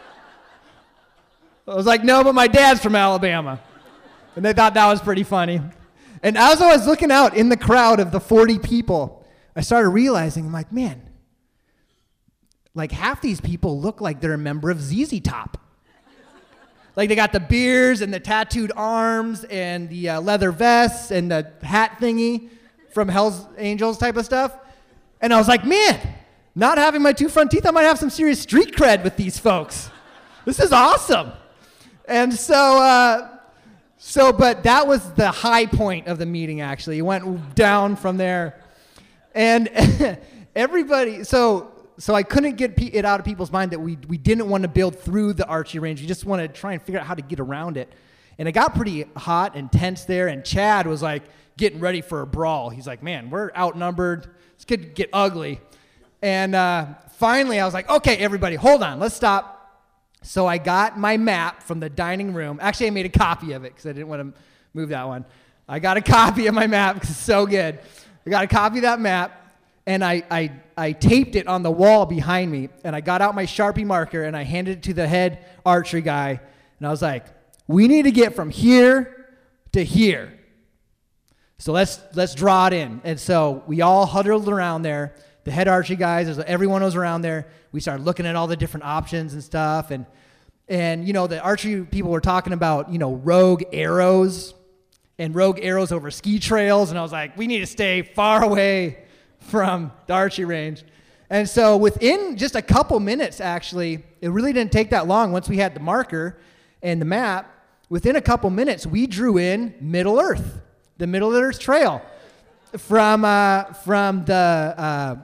I was like, no, but my dad's from Alabama. And they thought that was pretty funny. And as I was looking out in the crowd of the forty people, I started realizing, I'm like, man, like half these people look like they're a member of Z Z Top. Like they got the beards and the tattooed arms and the uh, leather vests and the hat thingy from Hell's Angels type of stuff. And I was like, man, not having my two front teeth, I might have some serious street cred with these folks. This is awesome. And so, uh, so, but that was the high point of the meeting, actually. It went down from there. And everybody, so so I couldn't get pe- it out of people's mind that we we didn't want to build through the archery range. We just wanted to try and figure out how to get around it. And it got pretty hot and tense there. And Chad was like getting ready for a brawl. He's like, man, we're outnumbered. This could get ugly. And uh, finally, I was like, okay, everybody, hold on, let's stop. So I got my map from the dining room. Actually, I made a copy of it because I didn't want to move that one. I got a copy of my map because it's so good. I got a copy of that map, and I, I, I taped it on the wall behind me, and I got out my Sharpie marker, and I handed it to the head archery guy, and I was like, we need to get from here to here. So let's let's draw it in. And so we all huddled around there. The head archery guys, everyone was around there. We started looking at all the different options and stuff. And, and you know, the archery people were talking about, you know, rogue arrows and rogue arrows over ski trails. And I was like, we need to stay far away from the archery range. And so within just a couple minutes, actually, it really didn't take that long once we had the marker and the map. Within a couple minutes, we drew in Middle Earth, the Middle Earth Trail from, uh, from the... Uh,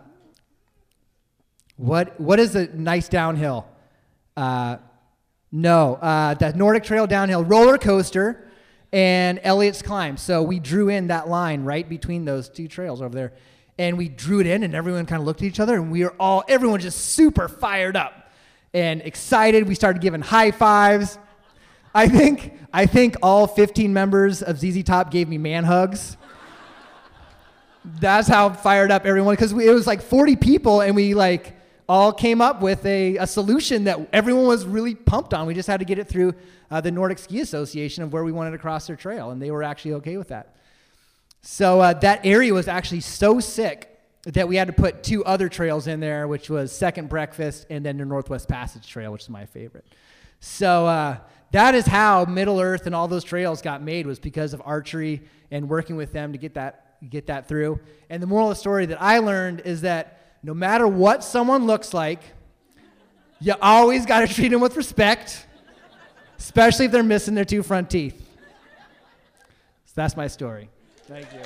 What what is a nice downhill? Uh, no, uh, that Nordic Trail downhill roller coaster and Elliot's Climb. So we drew in that line right between those two trails over there, and we drew it in, and everyone kind of looked at each other, and we were all everyone just super fired up and excited. We started giving high fives. I think I think all fifteen members of Z Z Top gave me man hugs. That's how fired up everyone, because it was like forty people, and we like. all came up with a, a solution that everyone was really pumped on. We just had to get it through uh, the Nordic Ski Association of where we wanted to cross their trail, and they were actually okay with that. So uh, that area was actually so sick that we had to put two other trails in there, which was Second Breakfast and then the Northwest Passage Trail, which is my favorite. So uh, that is how Middle Earth and all those trails got made, was because of archery and working with them to get that, get that through. And the moral of the story that I learned is that no matter what someone looks like, you always got to treat them with respect, especially if they're missing their two front teeth. So that's my story. Thank you.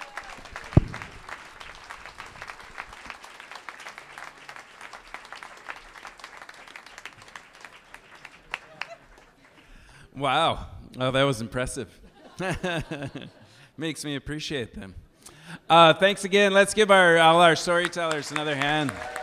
Wow. Oh, that was impressive. Makes me appreciate them. Uh, thanks again. Let's give our all our storytellers another hand.